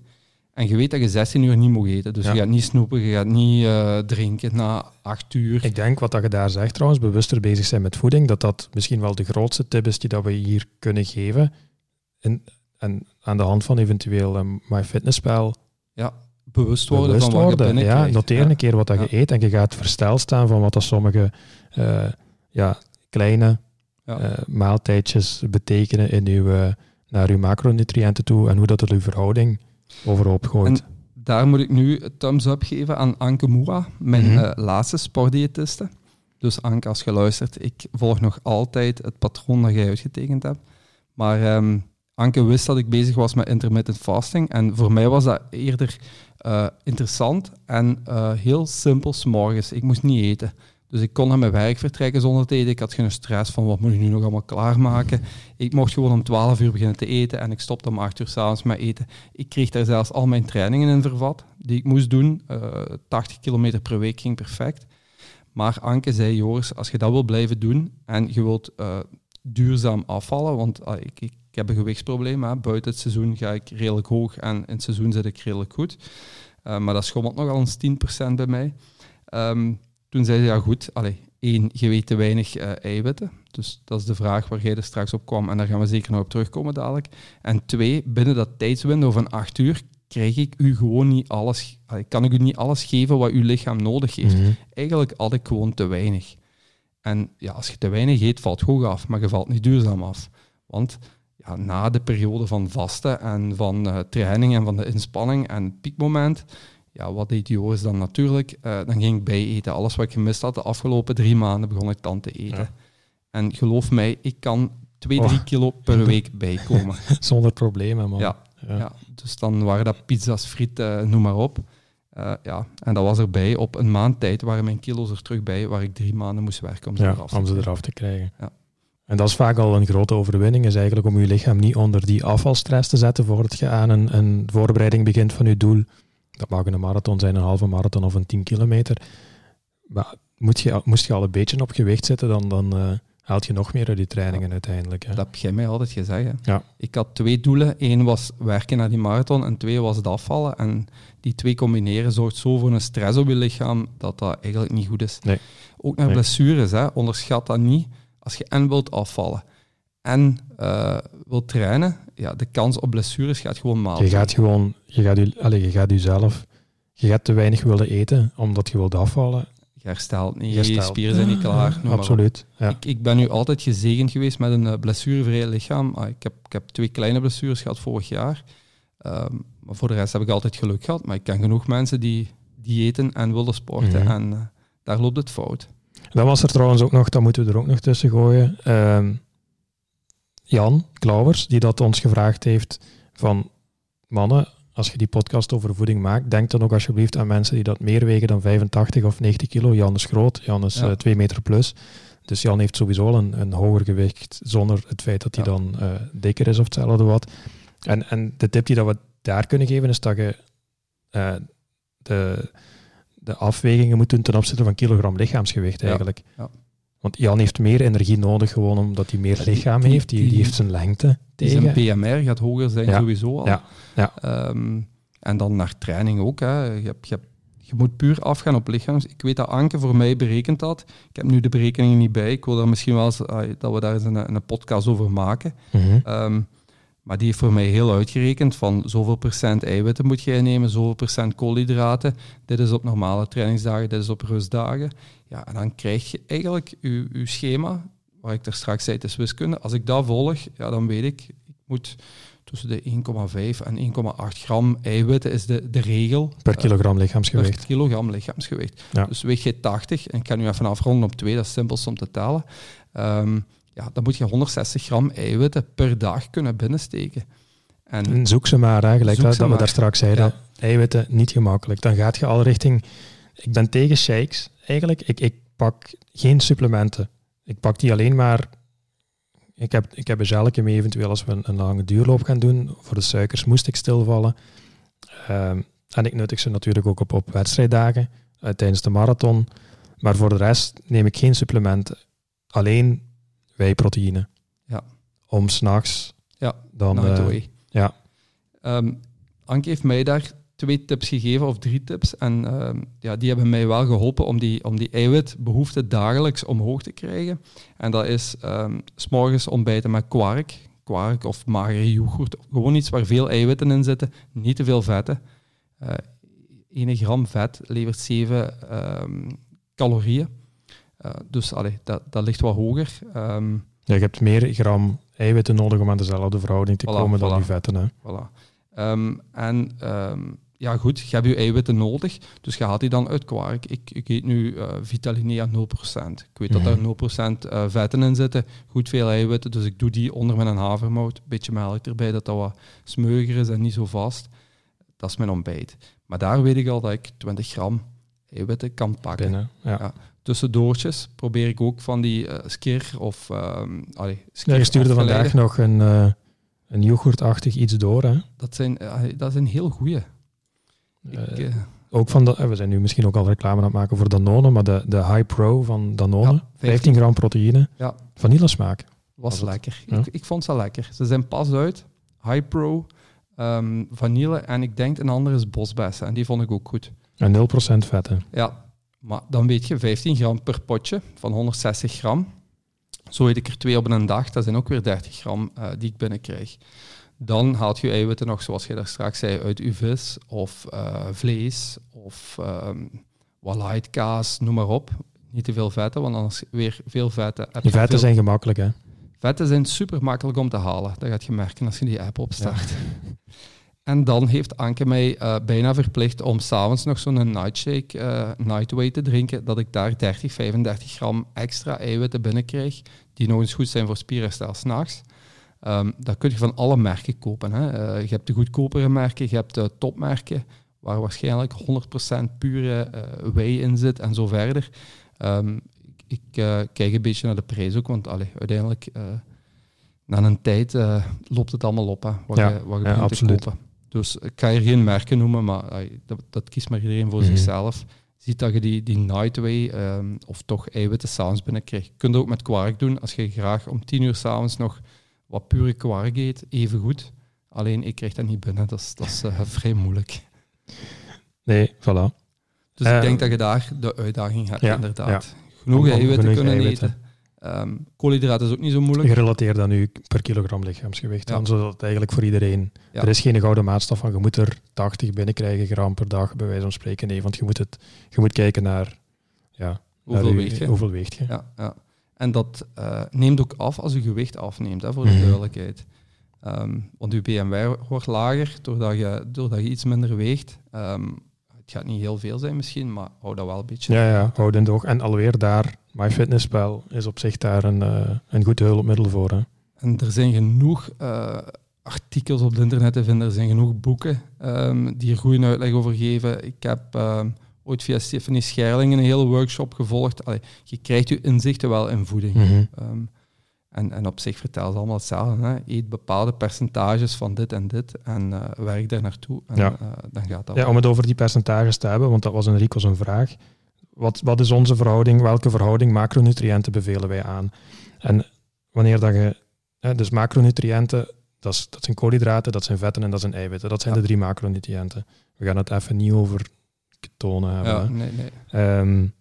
En je weet dat je zestien uur niet mag eten. Dus ja. je gaat niet snoepen, je gaat niet uh, drinken na acht uur. Ik denk wat dat je daar zegt trouwens, bewuster bezig zijn met voeding, dat dat misschien wel de grootste tip is die dat we hier kunnen geven. En, en aan de hand van eventueel um, MyFitnessPal. Ja, bewust worden bewust van wat worden. je binnenkrijgt. Ja, noteer ja. een keer wat dat ja. je eet en je gaat versteld staan van wat dat sommige uh, ja, kleine ja. uh, maaltijdjes betekenen in uw, uh, naar uw macronutriënten toe en hoe dat er uw verhouding overhoop gooit. En daar moet ik nu een thumbs up geven aan Anke Moera, mijn mm-hmm. uh, laatste sportdiëtiste. Dus Anke, als je luistert, ik volg nog altijd het patroon dat jij uitgetekend hebt. Maar um, Anke wist dat ik bezig was met intermittent fasting. En voor mij was dat eerder uh, interessant en uh, heel simpel 's morgens. Ik moest niet eten. Dus ik kon naar mijn werk vertrekken zonder te eten. Ik had geen stress van wat moet ik nu nog allemaal klaarmaken. Ik mocht gewoon om twaalf uur beginnen te eten en ik stopte om acht uur 's avonds met eten. Ik kreeg daar zelfs al mijn trainingen in vervat die ik moest doen. Uh, tachtig kilometer per week ging perfect. Maar Anke zei, Joris, als je dat wil blijven doen en je wilt uh, duurzaam afvallen, want uh, ik, ik, ik heb een gewichtsprobleem. Hè. Buiten het seizoen ga ik redelijk hoog en in het seizoen zit ik redelijk goed. Uh, maar dat schommelt nogal eens tien procent bij mij. Um, Toen zei ze, ja goed, allez, één, je weet te weinig uh, eiwitten. Dus dat is de vraag waar jij er straks op kwam. En daar gaan we zeker nog op terugkomen dadelijk. En twee, binnen dat tijdswindow van acht uur krijg ik u gewoon niet alles, allez, kan ik u niet alles geven wat uw lichaam nodig heeft. Mm-hmm. Eigenlijk had ik gewoon te weinig. En ja, als je te weinig eet, valt hoog af, maar je valt niet duurzaam af. Want ja, na de periode van vasten en van uh, training en van de inspanning en het piekmoment... Ja, wat deed Joris dan natuurlijk? Uh, dan ging ik bijeten. Alles wat ik gemist had de afgelopen drie maanden begon ik dan te eten. Ja. En geloof mij, ik kan twee, drie oh. kilo per week bijkomen. Zonder problemen, man. Ja, ja. ja, dus dan waren dat pizza's, frieten, noem maar op. Uh, ja. En dat was erbij. Op een maand tijd waren mijn kilo's er terug bij, waar ik drie maanden moest werken om ze, ja, eraf, te om ze eraf te krijgen. Ja. En dat is vaak al een grote overwinning, is eigenlijk om je lichaam niet onder die afvalstress te zetten voordat je aan een, een voorbereiding begint van je doel. Dat mag een marathon zijn, een halve marathon of een tien kilometer. Maar moet je, moest je al een beetje op gewicht zitten, dan, dan uh, haalt je nog meer uit die trainingen ja. uiteindelijk. Hè. Dat heb jij mij altijd gezegd. Hè? Ja. Ik had twee doelen. Eén was werken naar die marathon en twee was het afvallen. En die twee combineren zorgt zo voor een stress op je lichaam dat dat eigenlijk niet goed is. Nee. Ook naar nee. blessures, hè. Onderschat dat niet. Als je en wilt afvallen en uh, wilt trainen, ja, de kans op blessures gaat gewoon malen. Je gaat gewoon, je gaat, je, allez, je gaat jezelf, je gaat te weinig willen eten omdat je wilt afvallen. Je herstelt niet, je, je spieren zijn niet klaar. Ja, absoluut. Ja. Ik, ik ben nu altijd gezegend geweest met een uh, blessurevrij lichaam. Ah, ik, heb, ik heb twee kleine blessures gehad vorig jaar. Um, maar voor de rest heb ik altijd geluk gehad. Maar ik ken genoeg mensen die diëten en willen sporten. Mm-hmm. En uh, daar loopt het fout. Dan was er trouwens ook nog, dat moeten we er ook nog tussen gooien... Um, Jan Klauwers, die dat ons gevraagd heeft van mannen, als je die podcast over voeding maakt, denk dan ook alsjeblieft aan mensen die dat meer wegen dan vijfentachtig of negentig kilo. Jan is groot, Jan is ja. uh, twee meter plus. Dus Jan heeft sowieso een, een hoger gewicht zonder het feit dat hij ja. dan uh, dikker is of hetzelfde wat. En, en de tip die dat we daar kunnen geven is dat je uh, de, de afwegingen moet doen ten opzichte van kilogram lichaamsgewicht eigenlijk. Ja. Ja. Want Jan heeft meer energie nodig gewoon omdat hij meer lichaam heeft. Die, die heeft zijn lengte tegen. Zijn P M R gaat hoger zijn ja. sowieso al. Ja. Ja. Um, en dan naar training ook. Hè. Je, hebt, je, hebt, je moet puur afgaan op lichaams. Ik weet dat Anke voor mij berekend had. Ik heb nu de berekeningen niet bij. Ik wil daar misschien wel eens, uh, dat we daar eens een, een podcast over maken. Mm-hmm. Um, maar die heeft voor mij heel uitgerekend van zoveel procent eiwitten moet je innemen, zoveel procent koolhydraten. Dit is op normale trainingsdagen, dit is op rustdagen. Ja, en dan krijg je eigenlijk je, je schema, waar ik er straks zei, het is wiskunde. Als ik dat volg, ja, dan weet ik, ik moet tussen de één komma vijf en één komma acht gram eiwitten is de, de regel. Per kilogram lichaamsgewicht. Per kilogram lichaamsgewicht. Ja. Dus weeg je tachtig, en ik kan nu even afronden op twee, dat is simpel om te tellen. Um, ja, dan moet je honderdzestig gram eiwitten per dag kunnen binnensteken. En, en zoek ze maar, hè, gelijk dat, dat we daar straks zeiden. Ja. Eiwitten, niet gemakkelijk. Dan gaat je al richting... Ik ben tegen shakes, eigenlijk. Ik, ik pak geen supplementen. Ik pak die alleen maar... Ik heb, ik heb een gelje mee, eventueel als we een, een lange duurloop gaan doen. Voor de suikers moest ik stilvallen. Um, en ik nuttig ze natuurlijk ook op, op wedstrijddagen, uh, tijdens de marathon. Maar voor de rest neem ik geen supplementen. Alleen wijproteïne. Ja. Om 's nachts ja, dan... uh, ja. Um, Anke heeft mij daar twee tips gegeven, of drie tips. En uh, ja, die hebben mij wel geholpen om die, om die eiwitbehoefte dagelijks omhoog te krijgen. En dat is um, 's morgens ontbijten met kwark. Kwark of magere yoghurt. Gewoon iets waar veel eiwitten in zitten. Niet te veel vetten. Uh, één gram vet levert zeven um, calorieën. Uh, dus allee, dat, dat ligt wat hoger. Um, ja, je hebt meer gram eiwitten nodig om aan dezelfde verhouding te voilà, komen dan voilà. die vetten. Hè? Voilà. Um, en um, ja goed, je hebt je eiwitten nodig, dus je haalt die dan uit kwark. Ik, ik eet nu uh, Vitalinea nul procent. Ik weet mm-hmm. dat er nul procent uh, vetten in zitten, goed veel eiwitten, dus ik doe die onder met een havermout. Een beetje melk erbij, dat dat wat smeuiger is en niet zo vast. Dat is mijn ontbijt. Maar daar weet ik al dat ik twintig gram eiwitten kan pakken. Binnen, ja. Ja. Tussendoortjes probeer ik ook van die uh, skir of... Um, allee, skir ja, je stuurde vandaag nog een, uh, een yoghurtachtig iets door. Hè? Dat zijn, uh, dat zijn heel goeie. Uh, ik, uh, ook van de, we zijn nu misschien ook al reclame aan het maken voor Danone, maar de, de High Pro van Danone, ja, vijftien gram proteïne, ja. vanillesmaak. Was, was lekker. Ja. Ik, ik vond ze lekker. Ze zijn pas uit. High Pro, um, vanille en ik denk een andere is bosbessen. En die vond ik ook goed. En nul procent vetten. Ja, maar dan weet je vijftien gram per potje van honderdzestig gram. Zo eet ik er twee op een dag. Dat zijn ook weer dertig gram uh, die ik binnenkrijg. Dan haalt je eiwitten nog, zoals je daar straks zei, uit uw vis of uh, vlees of um, wat light kaas, noem maar op. Niet te veel vetten, want anders weer veel vetten. Heb Die vetten veel... zijn gemakkelijk, hè? Vetten zijn super makkelijk om te halen. Dat gaat je merken als je die app opstart. Ja. En dan heeft Anke mij uh, bijna verplicht om s'avonds nog zo'n nightshake, uh, nightway te drinken, dat ik daar dertig, vijfendertig gram extra eiwitten binnenkrijg, die nog eens goed zijn voor spierherstel 's nachts. Um, dat kun je van alle merken kopen. Hè. Uh, je hebt de goedkopere merken, je hebt de topmerken, waar waarschijnlijk honderd procent pure uh, whey in zit en zo verder. Um, ik uh, kijk een beetje naar de prijs ook, want allee, uiteindelijk, uh, na een tijd, uh, loopt het allemaal op, hè, wat ja, je, wat je ja, begint absoluut. te kopen. Dus ik ga hier geen merken noemen, maar uh, dat, dat kiest maar iedereen voor mm-hmm. zichzelf. Ziet dat je die, die nightway, um, of toch eiwitten, s'avonds binnenkrijgt. Je kunt dat ook met kwark doen, als je graag om tien uur s'avonds nog wat pure kwark eet, even goed. Alleen, ik krijg dat niet binnen, dat is, dat is uh, vrij moeilijk. Nee, voilà. Dus uh, ik denk dat je daar de uitdaging hebt, ja, inderdaad. Ja. Genoeg om, eiwitten genoeg kunnen eiwitten. eten. Um, koolhydraten is ook niet zo moeilijk. Gerelateerd dan nu per kilogram lichaamsgewicht. Ja. Dan, zodat het eigenlijk voor iedereen... Ja. Er is geen gouden maatstaf van je moet er tachtig binnenkrijgen gram per dag, bij wijze van spreken. Nee, want je moet, het, je moet kijken naar... Ja, hoeveel, naar weegt je? hoeveel weegt je. Ja, ja. En dat uh, neemt ook af als je gewicht afneemt, hè, voor de mm-hmm. duidelijkheid. Um, want je B M I wordt lager doordat je, doordat je iets minder weegt. Um, het gaat niet heel veel zijn misschien, maar hou dat wel een beetje. Ja, ja, houd in de oog. En alweer daar, MyFitnessPal is op zich daar een, uh, een goed hulpmiddel voor. Hè. En er zijn genoeg uh, artikels op het internet te vinden, er zijn genoeg boeken um, die er goede uitleg over geven. Ik heb um, ooit via Stephanie Scherling een hele workshop gevolgd. Allee, je krijgt je inzichten wel in voeding. Mm-hmm. Um, En, en op zich vertellen ze allemaal hetzelfde. Hè. Eet bepaalde percentages van dit en dit en uh, werk daar naartoe. En ja. uh, dan gaat dat ja, om het over die percentages te hebben, want dat was Enrico's een vraag. Wat, wat is onze verhouding? Welke verhouding macronutriënten bevelen wij aan? En wanneer dat je... Hè, dus macronutriënten, dat, is, dat zijn koolhydraten, dat zijn vetten en dat zijn eiwitten. Dat zijn ja. de drie macronutriënten. We gaan het even niet over ketonen hebben. Ja, hè. nee, nee. Um,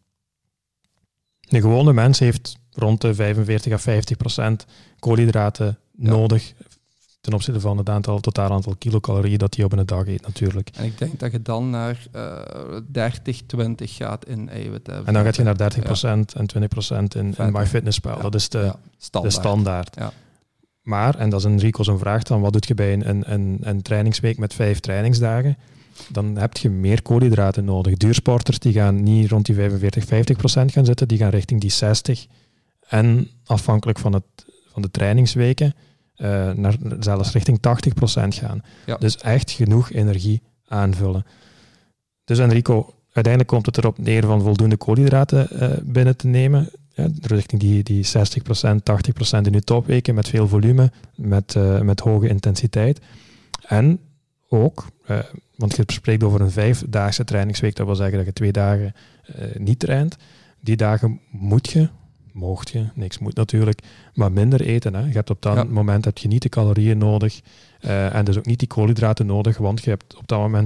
de gewone mens heeft rond de vijfenveertig à vijftig procent koolhydraten ja. nodig ten opzichte van het aantal, totaal aantal kilocalorieën dat hij op een dag eet natuurlijk. En ik denk dat je dan naar uh, dertig, twintig gaat in eiwitten. En dan gaat je naar dertig procent ja. en twintig procent in, in MyFitnessPal. Ja. Dat is de ja. standaard. De standaard. Ja. Maar, en dat is Enrico zo'n vraag dan, wat doe je bij een, een, een trainingsweek met vijf trainingsdagen? Dan heb je meer koolhydraten nodig. Duursporters die gaan niet rond die vijfenveertig, vijftig procent gaan zitten, die gaan richting die zestig. En afhankelijk van, het, van de trainingsweken uh, naar zelfs richting tachtig procent gaan. Ja. Dus echt genoeg energie aanvullen. Dus Enrico, uiteindelijk komt het erop neer van voldoende koolhydraten uh, binnen te nemen. Ja, richting die, die zestig procent, tachtig procent in je topweken met veel volume, met, uh, met hoge intensiteit. En ook, uh, want je spreekt over een vijfdaagse trainingsweek, dat wil zeggen dat je twee dagen uh, niet traint. Die dagen moet je, mocht je, niks moet natuurlijk, maar minder eten. Hè. Je hebt op dat ja. moment heb je niet de calorieën nodig uh, en dus ook niet die koolhydraten nodig, want je hebt op dat moment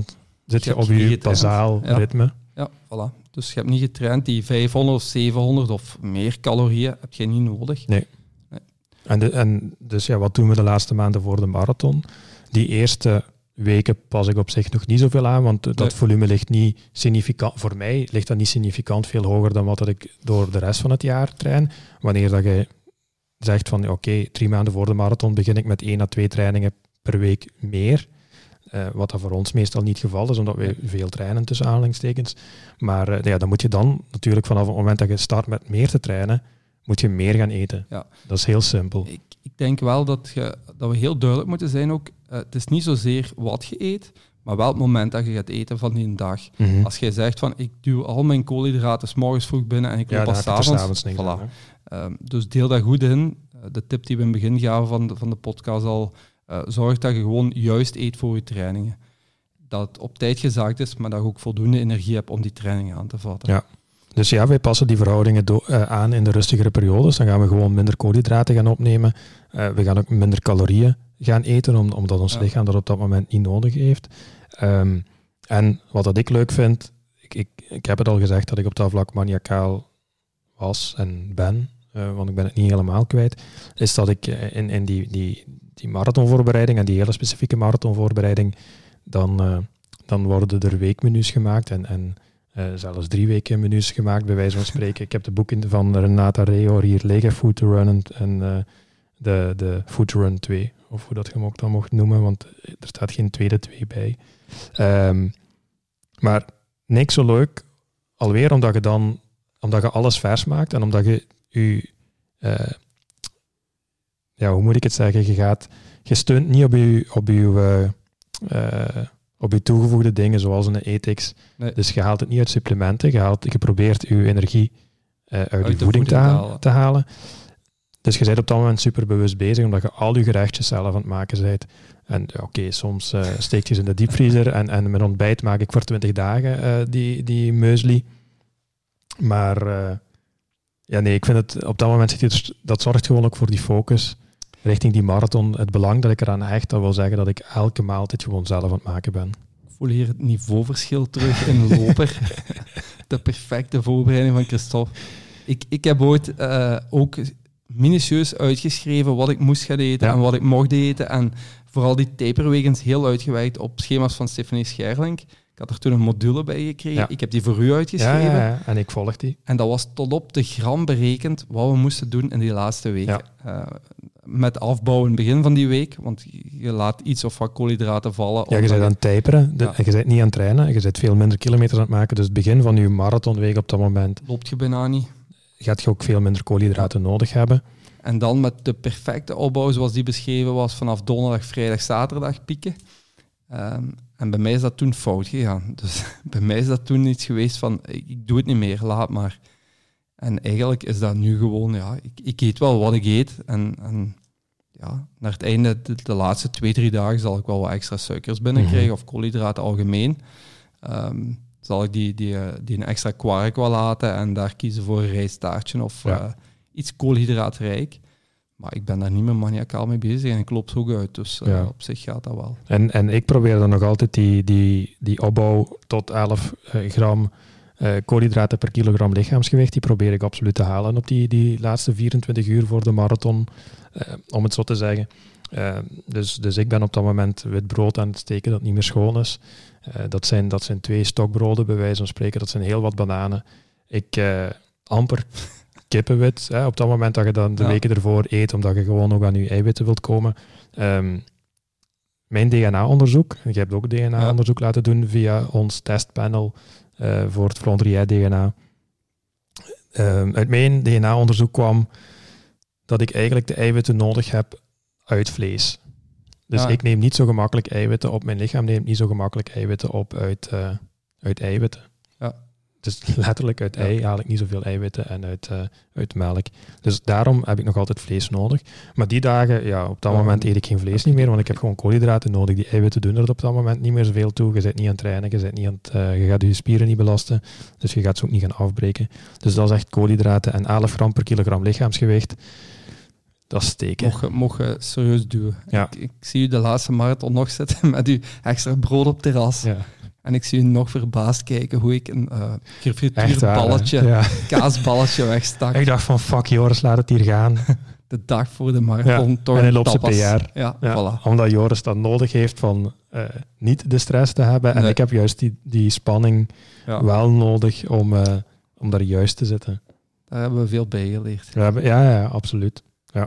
zit je, je op je bazaal ja. ritme. Ja, voilà. Dus je hebt niet getraind. Die vijfhonderd of zevenhonderd of meer calorieën heb je niet nodig. Nee. nee. En, de, en dus ja, wat doen we de laatste maanden voor de marathon? Die eerste weken pas ik op zich nog niet zoveel aan, want dat nee. volume ligt niet significant, voor mij ligt dat niet significant veel hoger dan wat ik door de rest van het jaar train. Wanneer dat je zegt van oké, okay, drie maanden voor de marathon begin ik met één à twee trainingen per week meer. Uh, wat dat voor ons meestal niet het geval is, omdat we veel trainen tussen aanhalingstekens. Maar uh, ja, dan moet je dan natuurlijk vanaf het moment dat je start met meer te trainen, moet je meer gaan eten. Ja. Dat is heel simpel. Ik, ik denk wel dat, je, dat we heel duidelijk moeten zijn ook. Uh, het is niet zozeer wat je eet, maar wel het moment dat je gaat eten van die dag. Mm-hmm. Als jij zegt van ik duw al mijn koolhydraten 's morgens vroeg binnen en ik loop ja, pas 's avonds. Voilà. Aan, um, dus deel dat goed in. Uh, de tip die we in het begin gaven van de, van de podcast al. Uh, zorg dat je gewoon juist eet voor je trainingen. Dat het op tijd gezaakt is, maar dat je ook voldoende energie hebt om die trainingen aan te vatten. Ja. Dus ja, wij passen die verhoudingen do- uh, aan in de rustigere periodes. Dan gaan we gewoon minder koolhydraten gaan opnemen. Uh, we gaan ook minder calorieën gaan eten, om, omdat ons ja. lichaam dat op dat moment niet nodig heeft. Um, en wat dat ik leuk vind, ik, ik, ik heb het al gezegd dat ik op dat vlak maniacaal was en ben, uh, want ik ben het niet helemaal kwijt, is dat ik uh, in, in die... die die marathonvoorbereiding en die hele specifieke marathonvoorbereiding, dan, uh, dan worden er weekmenu's gemaakt en, en uh, zelfs drie weken menus gemaakt, bij wijze van spreken. Ik heb de boeken van Renata Reor hier liggen, Food to Run en, en uh, de, de Food to Run twee, of hoe dat je hem ook dan mocht noemen, want er staat geen tweede twee bij. Um, maar niks zo leuk, alweer omdat je dan, omdat je alles vers maakt en omdat je je... Uh, ja, hoe moet ik het zeggen? Je gaat, je steunt niet op je, op je, uh, uh, op je toegevoegde dingen, zoals een E T X. Nee. Dus je haalt het niet uit supplementen. Je, haalt, je probeert je energie uh, uit, uit je voeding te, ha- te halen. Dus je bent op dat moment super bewust bezig, omdat je al je gerechtjes zelf aan het maken bent. En oké, okay, soms uh, steek je ze in de diepvriezer en, en mijn ontbijt maak ik voor twintig dagen, uh, die, die muesli. Maar uh, ja, nee, ik vind het op dat moment, zit je, dat zorgt gewoon ook voor die focus richting die marathon. Het belang dat ik eraan hecht, dat wil zeggen dat ik elke maaltijd gewoon zelf aan het maken ben. Ik voel hier het niveauverschil terug in Loper. De perfecte voorbereiding van Christophe. Ik, ik heb ooit uh, ook minutieus uitgeschreven wat ik moest gaan eten ja. en wat ik mocht eten. En vooral die taperwegens heel uitgewerkt op schema's van Stephanie Scherling. Ik had er toen een module bij gekregen. Ja. Ik heb die voor u uitgeschreven. Ja, ja, ja, en ik volg die. En dat was tot op de gram berekend wat we moesten doen in die laatste weken. Ja. Uh, met afbouw in het begin van die week, want je laat iets of wat koolhydraten vallen. Ja, je bent aan het taperen, de, ja. je bent niet aan het trainen, je bent veel minder kilometers aan het maken, dus het begin van je marathonweek op dat moment... Loopt je bijna niet. Gaat je ook veel minder koolhydraten ja. nodig hebben. En dan met de perfecte opbouw, zoals die beschreven was, vanaf donderdag, vrijdag, zaterdag pieken. Um, en bij mij is dat toen fout gegaan. Dus bij mij is dat toen iets geweest van, ik, ik doe het niet meer, laat maar. En eigenlijk is dat nu gewoon, ja, ik, ik eet wel wat ik eet. En, en ja, naar het einde, de, de laatste twee, drie dagen, zal ik wel wat extra suikers binnenkrijgen, mm-hmm. of koolhydraten algemeen. Um, zal ik die, die, die een extra kwark wel laten en daar kiezen voor een rijstaartje of ja. uh, iets koolhydraatrijk. Maar ik ben daar niet meer maniacaal mee bezig en ik loop zo uit. Dus uh, ja. op zich gaat dat wel. En, en ik probeer dan nog altijd die, die, die opbouw tot elf uh, gram uh, koolhydraten per kilogram lichaamsgewicht. Die probeer ik absoluut te halen op die, die laatste vierentwintig uur voor de marathon. Uh, om het zo te zeggen. Uh, dus, dus ik ben op dat moment wit brood aan het steken dat niet meer schoon is. Uh, dat, zijn, dat zijn twee stokbroden, bij wijze van spreken. Dat zijn heel wat bananen. Ik uh, amper... kippenwit, hè, op dat moment dat je dan de ja. weken ervoor eet, omdat je gewoon ook aan je eiwitten wilt komen. Um, mijn D N A-onderzoek, je hebt ook D N A-onderzoek ja. laten doen via ons testpanel uh, voor het Flandrië D N A. Um, uit mijn D N A-onderzoek kwam dat ik eigenlijk de eiwitten nodig heb uit vlees. Dus ja. ik neem niet zo gemakkelijk eiwitten op, mijn lichaam neemt niet zo gemakkelijk eiwitten op uit, uh, uit eiwitten. Ja. Dus letterlijk uit ei haal ik niet zoveel eiwitten en uit, uh, uit melk. Dus daarom heb ik nog altijd vlees nodig. Maar die dagen, ja, op dat ja, moment eet ik geen vlees niet meer, want ik heb gewoon koolhydraten nodig. Die eiwitten doen er op dat moment niet meer zoveel toe. Je bent niet aan het trainen, je, bent niet aan het, uh, je gaat je spieren niet belasten, dus je gaat ze ook niet gaan afbreken. Dus dat is echt koolhydraten en elf gram per kilogram lichaamsgewicht. Dat is steken. Mocht je, mocht je serieus duwen. Ja. Ik, ik zie u de laatste marathon nog zitten met uw extra brood op terras. Ja. En ik zie je nog verbaasd kijken hoe ik een uh, gefrituurd waar, balletje, ja. kaasballetje wegstak. Ik dacht van, fuck Joris, laat het hier gaan. De dag voor de marathon. Ja, toch en hij loopt tapas. zijn P R. Ja, Ja, voilà. omdat Joris dat nodig heeft van uh, niet de stress te hebben. En Nee. ik heb juist die, die spanning Ja. wel nodig om, uh, om daar juist te zitten. Daar hebben we veel bij geleerd. We hebben, ja, ja, absoluut. Ja.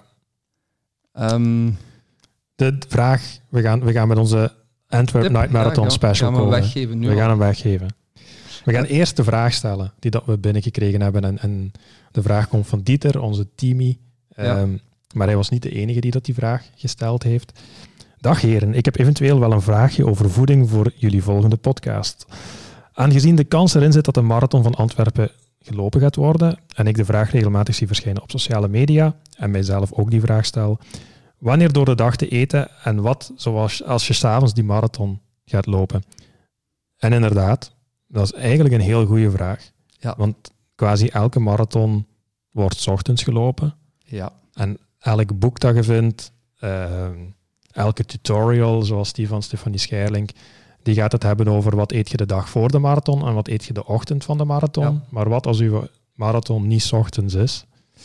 Um, De vraag, we gaan, we gaan met onze Antwerp tip, Night Marathon ja, special gaan we komen. weggeven nu we al. gaan hem weggeven. We gaan eerst de vraag stellen die dat we binnengekregen hebben. En, en de vraag komt van Dieter, onze teamie. Ja. Um, maar hij was niet de enige die dat die vraag gesteld heeft. Dag heren, ik heb eventueel wel een vraagje over voeding voor jullie volgende podcast. Aangezien de kans erin zit dat de marathon van Antwerpen gelopen gaat worden, en ik de vraag regelmatig zie verschijnen op sociale media, en mijzelf ook die vraag stel, wanneer door de dag te eten en wat zoals als je s'avonds die marathon gaat lopen? En inderdaad, dat is eigenlijk een heel goede vraag. Ja. Want quasi elke marathon wordt 's ochtends gelopen. Ja. En elk boek dat je vindt, uh, elke tutorial, zoals die van Stefanie Scheirlink, die gaat het hebben over wat eet je de dag voor de marathon en wat eet je de ochtend van de marathon. Ja. Maar wat als uw marathon niet 's ochtends is?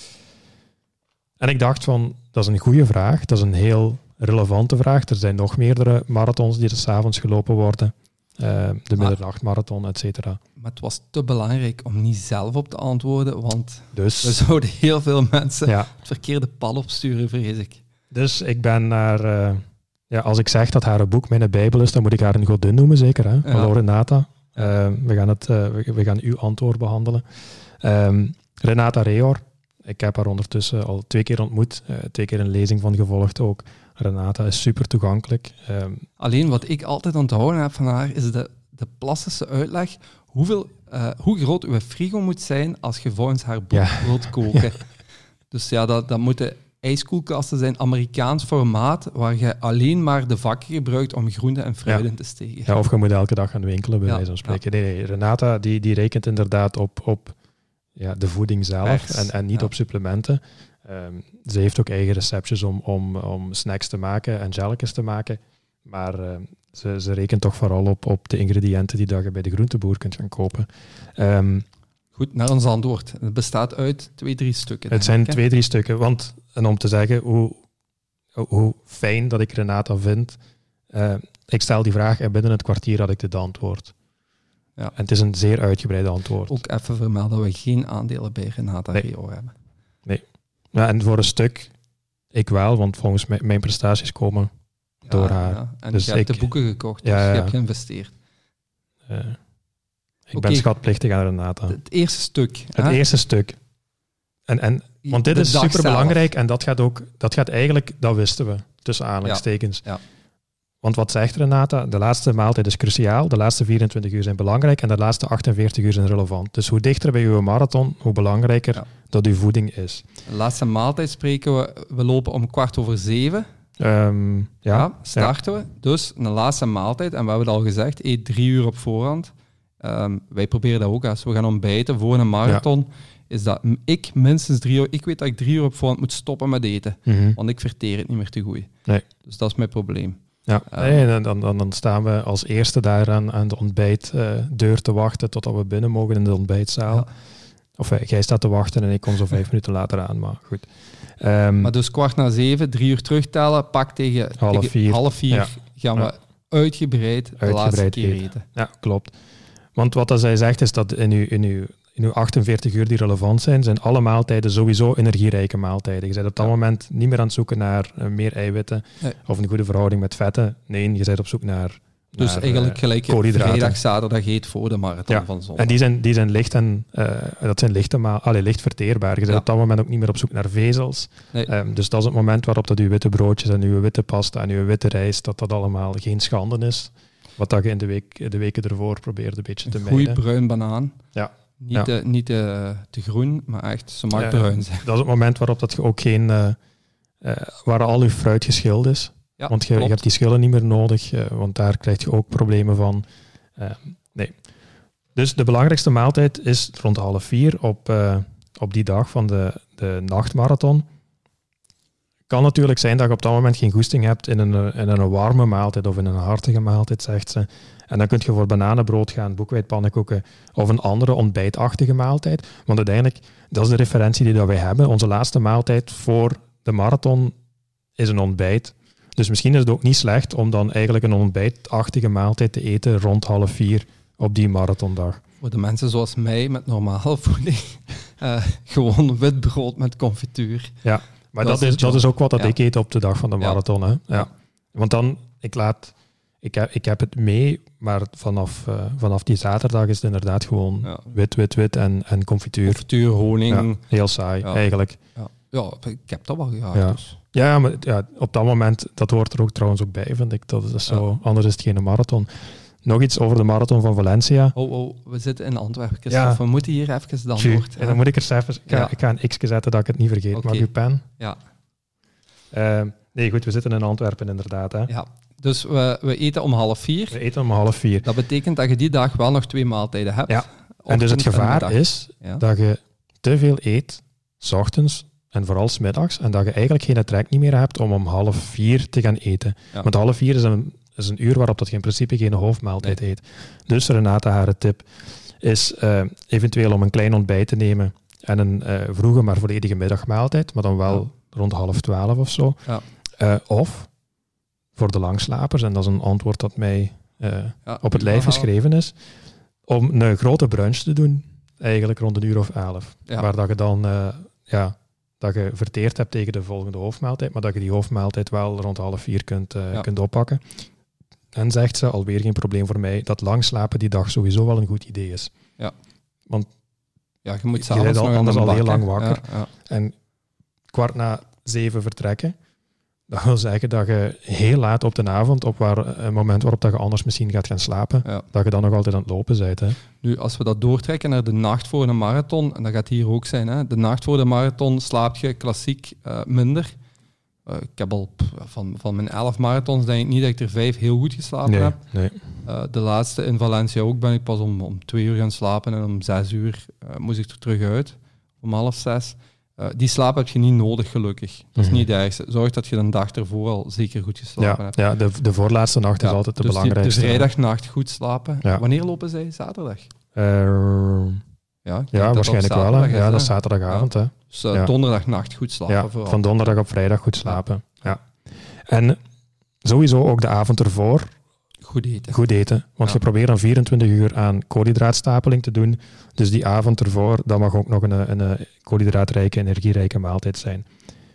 En ik dacht van, dat is een goede vraag. Dat is een heel relevante vraag. Er zijn nog meerdere marathons die er 's avonds gelopen worden. Uh, de middernachtmarathon, et cetera. Maar het was te belangrijk om niet zelf op te antwoorden, want dus, we zouden heel veel mensen ja. het verkeerde pad opsturen, vrees ik. Dus ik ben naar... Uh, ja, als ik zeg dat haar een boek mijn Bijbel is, dan moet ik haar een godin noemen, zeker. Hè? Ja. Hallo Renata. Uh, we, gaan het, uh, we, we gaan uw antwoord behandelen. Um, Renata Reor. Ik heb haar ondertussen al twee keer ontmoet. Uh, twee keer een lezing van gevolgd ook. Renata is super toegankelijk. Um, Alleen wat ik altijd onthouden heb van haar is de, de plastische uitleg. Hoeveel, uh, hoe groot uw frigo moet zijn als je volgens haar boek ja. wilt koken. Ja. Dus ja, dat, dat moeten ijskoelkasten zijn, Amerikaans formaat, waar je alleen maar de vakken gebruikt om groenten en fruit ja. in te steken. Ja, of je moet elke dag gaan winkelen, bij ja. wijze van spreken. Ja. Nee, nee, Renata die, die rekent inderdaad op, op ja, de voeding zelf en, en niet ja. op supplementen. Um, ze heeft ook eigen receptjes om, om, om snacks te maken en gelletjes te maken. Maar uh, ze, ze rekent toch vooral op, op de ingrediënten die dat je bij de groenteboer kunt gaan kopen. Um, Goed, naar ons antwoord. Het bestaat uit twee, drie stukken. Het zijn ik, twee, drie stukken. Want, en om te zeggen hoe, hoe fijn dat ik Renata vind, uh, ik stel die vraag en binnen het kwartier had ik dit antwoord. Ja. En het is een zeer uitgebreid antwoord. Ook even vermelden dat we geen aandelen bij Renata nee. Reor hebben. Nee. Ja, en voor een stuk, ik wel, want volgens mij, mijn prestaties komen ja, door haar. Ja. En dus je hebt ik, de boeken gekocht, dus ja, ja. je hebt geïnvesteerd. Uh, ik okay. ben schatplichtig aan Renata. Het eerste stuk. Het hè? eerste stuk. En, en, want dit de is super belangrijk en dat gaat ook, dat gaat eigenlijk, dat wisten we, tussen aanhalingstekens. Ja. Ja. Want wat zegt Renata? De laatste maaltijd is cruciaal, de laatste vierentwintig uur zijn belangrijk en de laatste achtenveertig uur zijn relevant. Dus hoe dichter bij uw marathon, hoe belangrijker ja. dat uw voeding is. De laatste maaltijd spreken we, we lopen om kwart over zeven. Um, ja. ja, starten ja. we. Dus een laatste maaltijd, en we hebben het al gezegd, eet drie uur op voorhand. Um, wij proberen dat ook als we gaan ontbijten voor een marathon. Ja. Is dat ik minstens drie uur... Ik weet dat ik drie uur op voorhand moet stoppen met eten. Mm-hmm. Want ik verteer het niet meer te goed. Nee. Dus dat is mijn probleem. Ja, um, nee, dan, dan, dan staan we als eerste daar aan, aan de ontbijtdeur uh, te wachten totdat we binnen mogen in de ontbijtzaal. Ja. Of uh, jij staat te wachten en ik kom zo vijf minuten later aan, maar goed. Um, maar dus kwart na zeven, drie uur terugtellen, pak tegen half tegen vier, half vier ja. gaan we ja. uitgebreid de uitgebreid laatste keer eten. eten. Ja, klopt. Want wat dat zij zegt is dat in uw, in, uw, in uw achtenveertig uur die relevant zijn, zijn alle maaltijden sowieso energierijke maaltijden. Je bent op dat ja. moment niet meer aan het zoeken naar uh, meer eiwitten nee. of een goede verhouding met vetten. Nee, je bent op zoek naar Dus naar, eigenlijk uh, gelijk vrijdag, zaterdag eet voor de marathon ja. van zondag. En die zijn, die zijn licht en uh, dat zijn lichte maal, allee, licht verteerbaar. Je bent ja. op dat moment ook niet meer op zoek naar vezels. Nee. Um, dus dat is het moment waarop dat uw witte broodjes en uw witte pasta en uw witte rijst, dat dat allemaal geen schande is. Wat dat je in de, week, de weken ervoor probeert een beetje te een mijden. Goeie bruin banaan. Ja. Niet, ja. te, niet te, te groen, maar echt, ze mag ja, bruin zijn. Dat is het moment waarop dat je ook geen... Uh, uh, waar al uw fruit geschild is. Ja, want je, je hebt die schillen niet meer nodig, uh, want daar krijg je ook problemen van. Uh, nee. Dus de belangrijkste maaltijd is rond half vier op, uh, op die dag van de, de nachtmarathon. kan natuurlijk zijn dat je op dat moment geen goesting hebt in een, in een warme maaltijd of in een hartige maaltijd, zegt ze. En dan kun je voor bananenbrood gaan, boekweit-pannenkoeken of een andere ontbijtachtige maaltijd. Want uiteindelijk, dat is de referentie die dat wij hebben. Onze laatste maaltijd voor de marathon is een ontbijt. Dus misschien is het ook niet slecht om dan eigenlijk een ontbijtachtige maaltijd te eten rond half vier op die marathondag. Voor de mensen zoals mij met normale voeding, uh, gewoon wit brood met confituur. Ja, maar dat, dat, is, dat is ook wat dat ja. ik eet op de dag van de marathon. Ja. Hè? Ja. Ja. Want dan, ik laat... Ik heb, ik heb het mee, maar vanaf, uh, vanaf die zaterdag is het inderdaad gewoon ja. wit, wit, wit en, en confituur. Confituur, honing. Ja, heel saai, ja. eigenlijk. Ja. ja, ik heb dat wel gehad. Ja, dus. ja maar ja, op dat moment, dat hoort er ook trouwens ook bij, vind ik. Dat is zo, ja. Anders is het geen marathon. Nog iets over de marathon van Valencia. Oh, oh, we zitten in Antwerpen. Ja. We moeten hier even dan Tjie, door. En dan moet ik er even... Ik ga, Ja. ik ga een x zetten dat ik het niet vergeet. Okay. Mag uw pen? Ja. Uh, nee, goed, we zitten in Antwerpen inderdaad. Hè. Ja. Dus we, we eten om half vier. We eten om half vier. Dat betekent dat je die dag wel nog twee maaltijden hebt. Ja. En dus het gevaar is ja. dat je te veel eet, 's ochtends en vooral 's middags, en dat je eigenlijk geen trek niet meer hebt om om half vier te gaan eten. Ja. Want half vier is een, is een uur waarop dat je in principe geen hoofdmaaltijd nee. eet. Dus Renate, haar tip is uh, eventueel om een klein ontbijt te nemen en een uh, vroege maar volledige middagmaaltijd, maar dan wel ja. rond half twaalf of zo. Ja. Uh, of voor de langslapers, en dat is een antwoord dat mij uh, ja, op het lijf geschreven is, om een grote brunch te doen, eigenlijk rond een uur of elf. Ja. Waar dat je dan uh, ja, dat je verteerd hebt tegen de volgende hoofdmaaltijd, maar dat je die hoofdmaaltijd wel rond half vier kunt, uh, ja. kunt oppakken. En zegt ze, alweer geen probleem voor mij, dat langslapen die dag sowieso wel een goed idee is. Ja. Want ja, je moet je bent al, anders al heel lang wakker. Ja, ja. En kwart na zeven vertrekken. Dat wil zeggen dat je heel laat op de avond, op waar, een moment waarop dat je anders misschien gaat gaan slapen, ja. dat je dan nog altijd aan het lopen bent. Hè. Nu, als we dat doortrekken naar de nacht voor een marathon, en dat gaat hier ook zijn, hè, de nacht voor de marathon slaap je klassiek uh, minder. Uh, ik heb al pff, van, van mijn elf marathons denk ik niet dat ik er vijf heel goed geslapen nee, heb. Nee. Uh, de laatste in Valencia ook ben ik pas om, om twee uur gaan slapen en om zes uur uh, moest ik er terug uit, om half zes. Uh, die slaap heb je niet nodig, gelukkig. Dat is mm-hmm. niet het ergste. Zorg dat je de dag ervoor al zeker goed geslapen ja, hebt. Ja, de, de voorlaatste nacht ja, is altijd de dus belangrijkste. Die, de vrijdagnacht goed slapen. Ja. Wanneer lopen zij? Zaterdag? Uh, ja, ja waarschijnlijk wel. Hè. Is, ja, dat is zaterdagavond. Ja. Hè. Dus uh, ja. donderdagnacht goed slapen. Ja, vooral. Van donderdag op vrijdag goed slapen. Ja. Ja. En sowieso ook de avond ervoor goed eten. Goed eten. Want ja. je probeert dan vierentwintig uur aan koolhydraatstapeling te doen. Dus die avond ervoor, dat mag ook nog een, een koolhydraatrijke, energierijke maaltijd zijn.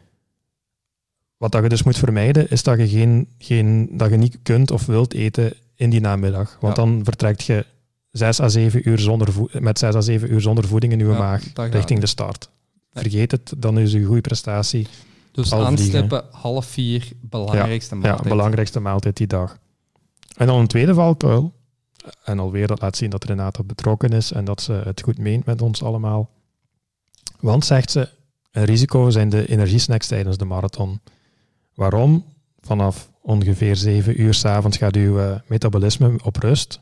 Wat dat je dus moet vermijden, is dat je, geen, geen, dat je niet kunt of wilt eten in die namiddag. Want ja. dan vertrekt je zes à zeven uur zonder vo- met zes à zeven uur zonder voeding in je ja, maag richting de start. Nee. Vergeet het, dan is je goede prestatie. Dus aanstippen, half vier, belangrijkste ja, maaltijd. Ja, belangrijkste maaltijd die dag. En dan een tweede valkuil, en alweer dat laat zien dat Renate betrokken is en dat ze het goed meent met ons allemaal. Want, zegt ze, een risico zijn de energiesnacks tijdens de marathon. Waarom? Vanaf ongeveer zeven uur 's avonds gaat uw uh, metabolisme op rust.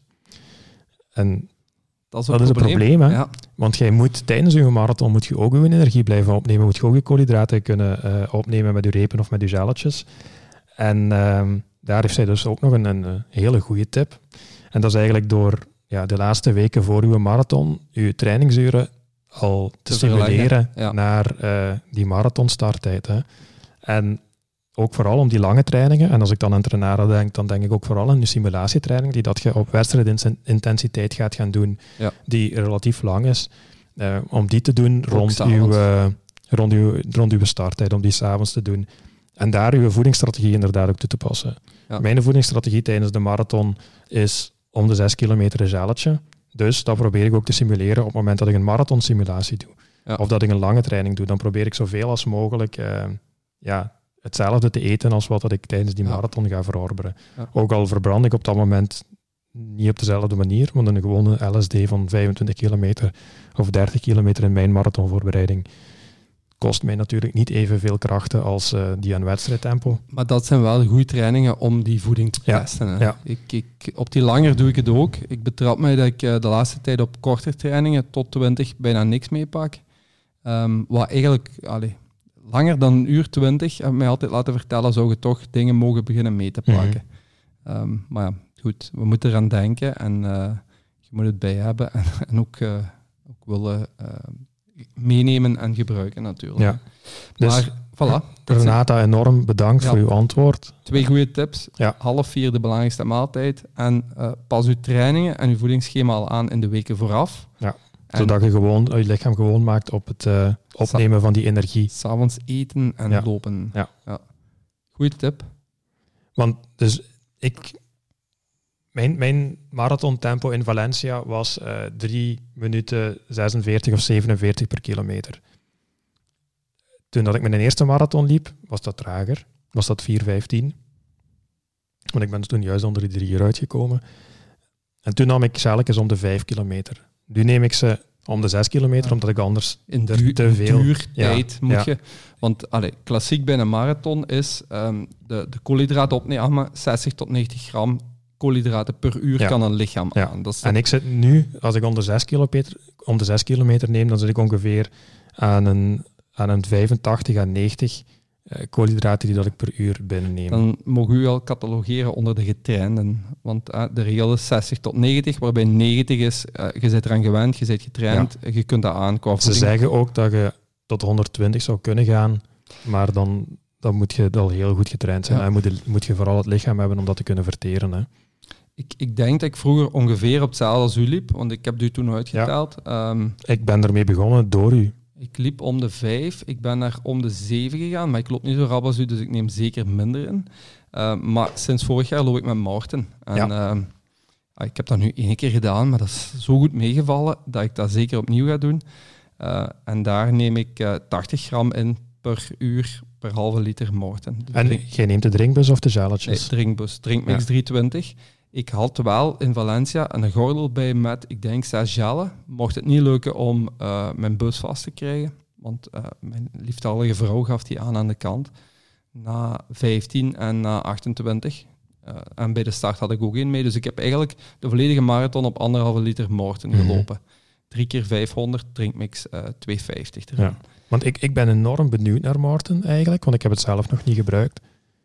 En dat is, dat is een probleem, hè? Ja. Want jij moet tijdens uw marathon moet je ook uw energie blijven opnemen, moet je ook je koolhydraten kunnen uh, opnemen met uw repen of met uw gelletjes. En uh, daar heeft zij dus ook nog een, een hele goede tip. En dat is eigenlijk door ja, de laatste weken voor uw marathon uw trainingsuren al te, te stimuleren ja. naar uh, die marathonstarttijd. Hè. En ook vooral om die lange trainingen, en als ik dan aan trainaren denk, dan denk ik ook vooral aan je simulatietraining, die dat je op wedstrijdintensiteit gaat gaan doen, ja. die relatief lang is, uh, om die te doen rond uw, uh, rond, uw, rond uw starttijd, om die 's avonds te doen. En daar uw voedingsstrategie inderdaad ook toe te passen. Ja. Mijn voedingsstrategie tijdens de marathon is om de zes kilometer een gelletje. Dus dat probeer ik ook te simuleren op het moment dat ik een marathonsimulatie doe. Ja. Of dat ik een lange training doe. Dan probeer ik zoveel als mogelijk uh, ja, hetzelfde te eten als wat dat ik tijdens die marathon ga verorberen. Ja. Ook al verbrand ik op dat moment niet op dezelfde manier, want een gewone L S D van vijfentwintig kilometer of dertig kilometer in mijn marathonvoorbereiding kost mij natuurlijk niet evenveel krachten als uh, die aan wedstrijdtempo. Maar dat zijn wel goede trainingen om die voeding te ja. testen. Hè? Ja. Ik, ik, op die langer doe ik het ook. Ik betrap mij dat ik uh, de laatste tijd op korte trainingen tot twintig bijna niks meepak. Um, wat eigenlijk, allee, langer dan een uur twintig, heb ik mij altijd laten vertellen, zou je toch dingen mogen beginnen mee te pakken. Mm-hmm. Um, maar ja, goed, we moeten eraan denken en uh, je moet het bij hebben en, en ook, uh, ook willen uh, meenemen en gebruiken natuurlijk. Ja. Dus, maar voilà. Renata, enorm bedankt ja. voor uw antwoord. Twee goede tips. Ja. Half vier de belangrijkste maaltijd en uh, pas uw trainingen en uw voedingsschema al aan in de weken vooraf. Ja. Zodat je gewoon, je lichaam gewoon maakt op het uh, opnemen van die energie. 's Avonds eten en ja. lopen. Ja. Ja. Goeie tip. Want dus ik... Mijn, mijn marathontempo in Valencia was uh, drie minuten zesenveertig of zevenenveertig per kilometer. Toen dat ik mijn eerste marathon liep, was dat trager. Was dat vier vijftien. Want ik ben toen juist onder die drie uur uitgekomen. En toen nam ik zelfs om de vijf kilometer. Nu neem ik ze om de zes kilometer, omdat ik anders in duur, te veel... duur tijd ja, moet ja. je... Want allee, klassiek bij een marathon is um, de, de koolhydraten opnemen, zestig tot negentig gram koolhydraten per uur ja. kan een lichaam ja. aan. Dat is en ik zit nu, als ik om de zes kilometer, om de zes kilometer neem, dan zit ik ongeveer aan een, aan een vijfentachtig à negentig uh, koolhydraten die dat ik per uur binnenneem. Dan mogen u al catalogeren onder de getrainden. Want uh, de regel is zestig tot negentig, waarbij negentig is, uh, je bent eraan gewend, je bent getraind, ja. je kunt dat aan qua Ze zeggen ook dat je tot honderdtwintig zou kunnen gaan, maar dan, dan moet je al heel goed getraind zijn. Ja. En moet, moet je vooral het lichaam hebben om dat te kunnen verteren. Hè. Ik, ik denk dat ik vroeger ongeveer op hetzelfde als u liep, want ik heb u toen uitgeteld. Ja. Um, ik ben ermee begonnen door u. Ik liep om de vijf, ik ben naar om de zeven gegaan, maar ik loop niet zo rap als u, dus ik neem zeker minder in. Uh, maar sinds vorig jaar loop ik met Maarten. En ja. uh, ik heb dat nu één keer gedaan, maar dat is zo goed meegevallen dat ik dat zeker opnieuw ga doen. Uh, en daar neem ik uh, tachtig gram in per uur, per halve liter Maarten. Dus en drink... jij neemt de drinkbus of de gelletjes? Nee, drinkbus, drinkmix ja. driehonderdtwintig. Ik had wel in Valencia een gordel bij met, ik denk, zes gellen. Mocht het niet lukken om uh, mijn bus vast te krijgen, want uh, mijn lieftallige vrouw gaf die aan aan de kant, na vijftien en na achtentwintig. Uh, en bij de start had ik ook één mee. Dus ik heb eigenlijk de volledige marathon op anderhalve liter Maarten mm-hmm. gelopen. Drie keer vijfhonderd, drinkmix uh, tweehonderdvijftig erin. Ja. Want ik, ik ben enorm benieuwd naar Maarten eigenlijk, want ik heb het zelf nog niet gebruikt.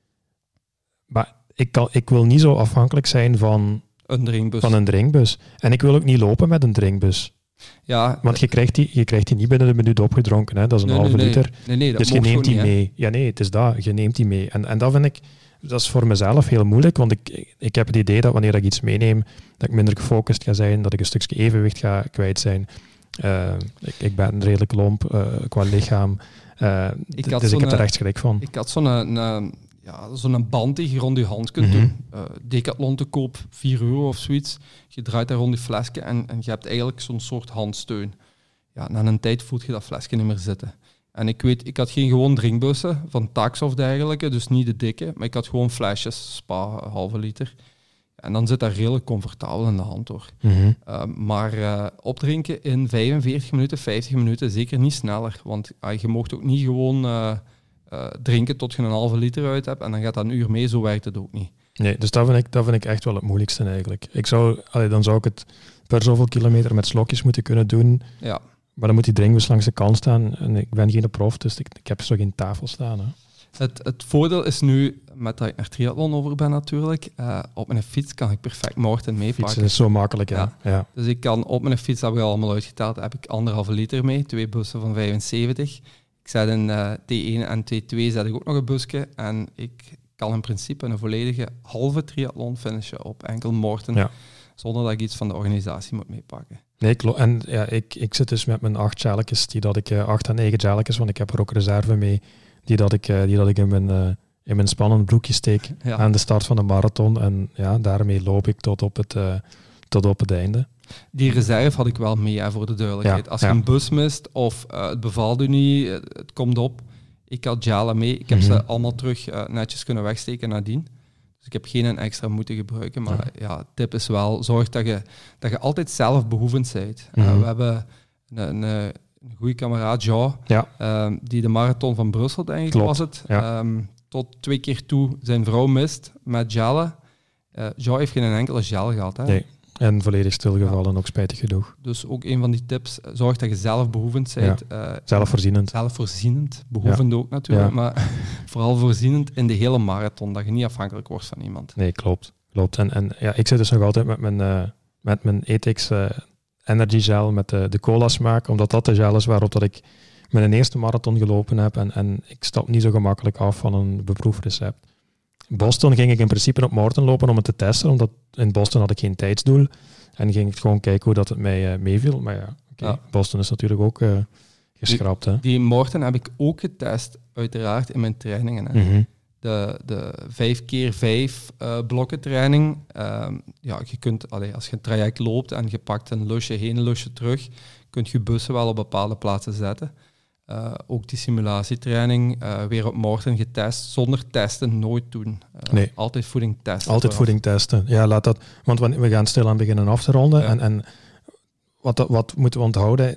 Maar ik, kan, ik wil niet zo afhankelijk zijn van een drinkbus. Van een drinkbus. En ik wil ook niet lopen met een drinkbus. Ja, want je krijgt, die, je krijgt die niet binnen een minuut opgedronken. Hè? Dat is een nee, halve nee, liter. Nee, nee, dat dus je neemt die niet, mee. Hè? Ja, nee, het is dat. Je neemt die mee. En, en dat vind ik... Dat is voor mezelf heel moeilijk, want ik, ik heb het idee dat wanneer ik iets meeneem, dat ik minder gefocust ga zijn, dat ik een stukje evenwicht ga kwijt zijn. Uh, ik, ik ben redelijk lomp uh, qua lichaam. Uh, ik d- dus ik heb er echt schrik van. Ik had zo'n een, ja, zo'n band die je rond je hand kunt mm-hmm. doen. Uh, Decathlon te koop, vier euro of zoiets. Je draait daar rond die flesje en, en je hebt eigenlijk zo'n soort handsteun. Ja, na een tijd voelt je dat flesje niet meer zitten. En ik weet, ik had geen gewoon drinkbussen van Tax of dergelijke, dus niet de dikke, maar ik had gewoon flesjes, Spa, halve liter. En dan zit dat redelijk comfortabel in de hand, hoor. Mm-hmm. Uh, maar uh, opdrinken in vijfenveertig minuten, vijftig minuten, zeker niet sneller. Want uh, je mocht ook niet gewoon uh, uh, drinken tot je een halve liter uit hebt en dan gaat dat een uur mee, zo werkt het ook niet. Nee, dus dat vind ik, dat vind ik echt wel het moeilijkste eigenlijk. Ik zou, allee, dan zou ik het per zoveel kilometer met slokjes moeten kunnen doen. Ja. Maar dan moet die drinkbus langs de kant staan. En ik ben geen prof, dus ik, ik heb zo geen tafel staan. Hè. Het, het voordeel is nu, met dat ik naar triathlon over ben natuurlijk, uh, op mijn fiets kan ik perfect Maarten meepakken. Fietsen is zo makkelijk, ja. ja. ja. Dus ik kan op mijn fiets, dat heb ik allemaal uitgeteld, heb ik anderhalve liter mee, twee bussen van vijfenzeventig. Ik zet in uh, T één en T twee zet ik ook nog een busje en ik kan in principe een volledige halve triathlon finishen op enkel Maarten, ja. Zonder dat ik iets van de organisatie moet meepakken. Nee, klopt. En ja, ik, ik zit dus met mijn acht gelletjes, die dat ik, uh, acht à negen gelletjes, want ik heb er ook reserve mee, die dat ik, uh, die dat ik in mijn, uh, in mijn spannend broekje steek ja. aan de start van de marathon. En ja, daarmee loop ik tot op het, uh, tot op het einde. Die reserve had ik wel mee, hè, voor de duidelijkheid. Ja, Als je ja. een bus mist of uh, het bevalt u niet, het, het komt op. Ik had gelen mee. Ik heb mm-hmm. ze allemaal terug uh, netjes kunnen wegsteken nadien. Dus ik heb geen extra moeten gebruiken. Maar ja, ja tip is wel, zorg dat je, dat je altijd zelf behoevend bent. Mm-hmm. Uh, we hebben een, een, een goede kameraad, Jean, ja. uh, die de marathon van Brussel, denk ik, Klopt. was het. Ja. Um, tot twee keer toe zijn vrouw mist met gelen. Uh, Jean heeft geen enkele gel gehad. Hè? Nee. En volledig stilgevallen, ja. ook spijtig genoeg. Dus ook een van die tips, zorg dat je zelfbehoevend bent. Ja. Uh, zelfvoorzienend. Zelfvoorzienend, behoevend ja. ook natuurlijk, ja. maar vooral voorzienend in de hele marathon, dat je niet afhankelijk wordt van iemand. Nee, klopt. klopt. En, en ja, ik zit dus nog altijd met mijn, uh, met mijn E T X uh, Energy Gel, met de, de cola smaak, omdat dat de gel is waarop dat ik mijn eerste marathon gelopen heb en, en ik stap niet zo gemakkelijk af van een beproefrecept. In Boston ging ik in principe op Moorten lopen om het te testen, omdat in Boston had ik geen tijdsdoel. En ging ik gewoon kijken hoe dat het mij uh, meeviel. Maar ja, okay, ja, Boston is natuurlijk ook uh, geschrapt. Die, hè. die Moorten heb ik ook getest, uiteraard, in mijn trainingen. Hè. Mm-hmm. De, de vijf keer vijf uh, blokken training. Uh, ja, je kunt, allee, als je een traject loopt en je pakt een lusje heen, een lusje terug, kun je bussen wel op bepaalde plaatsen zetten. Uh, ook die simulatietraining, uh, weer op Moorten getest, zonder testen nooit doen. Uh, nee. Altijd voeding testen. Altijd voeding testen. Ja, laat dat. Want we gaan stilaan beginnen af te ronden. Ja. En, en wat, wat moeten we onthouden?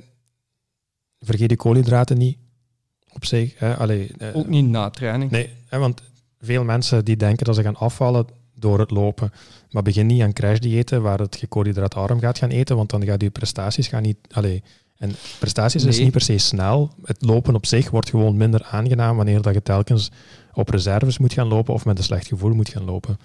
Vergeet die koolhydraten niet op zich. Hè? Allee, ook uh, niet na training. Nee, hè, want veel mensen die denken dat ze gaan afvallen door het lopen. Maar begin niet aan crashdiëten waar het je koolhydraatarm gaat gaan eten, want dan gaat je prestaties gaan niet... Allee, en prestaties nee. is niet per se snel. Het lopen op zich wordt gewoon minder aangenaam wanneer dat je telkens op reserves moet gaan lopen of met een slecht gevoel moet gaan lopen.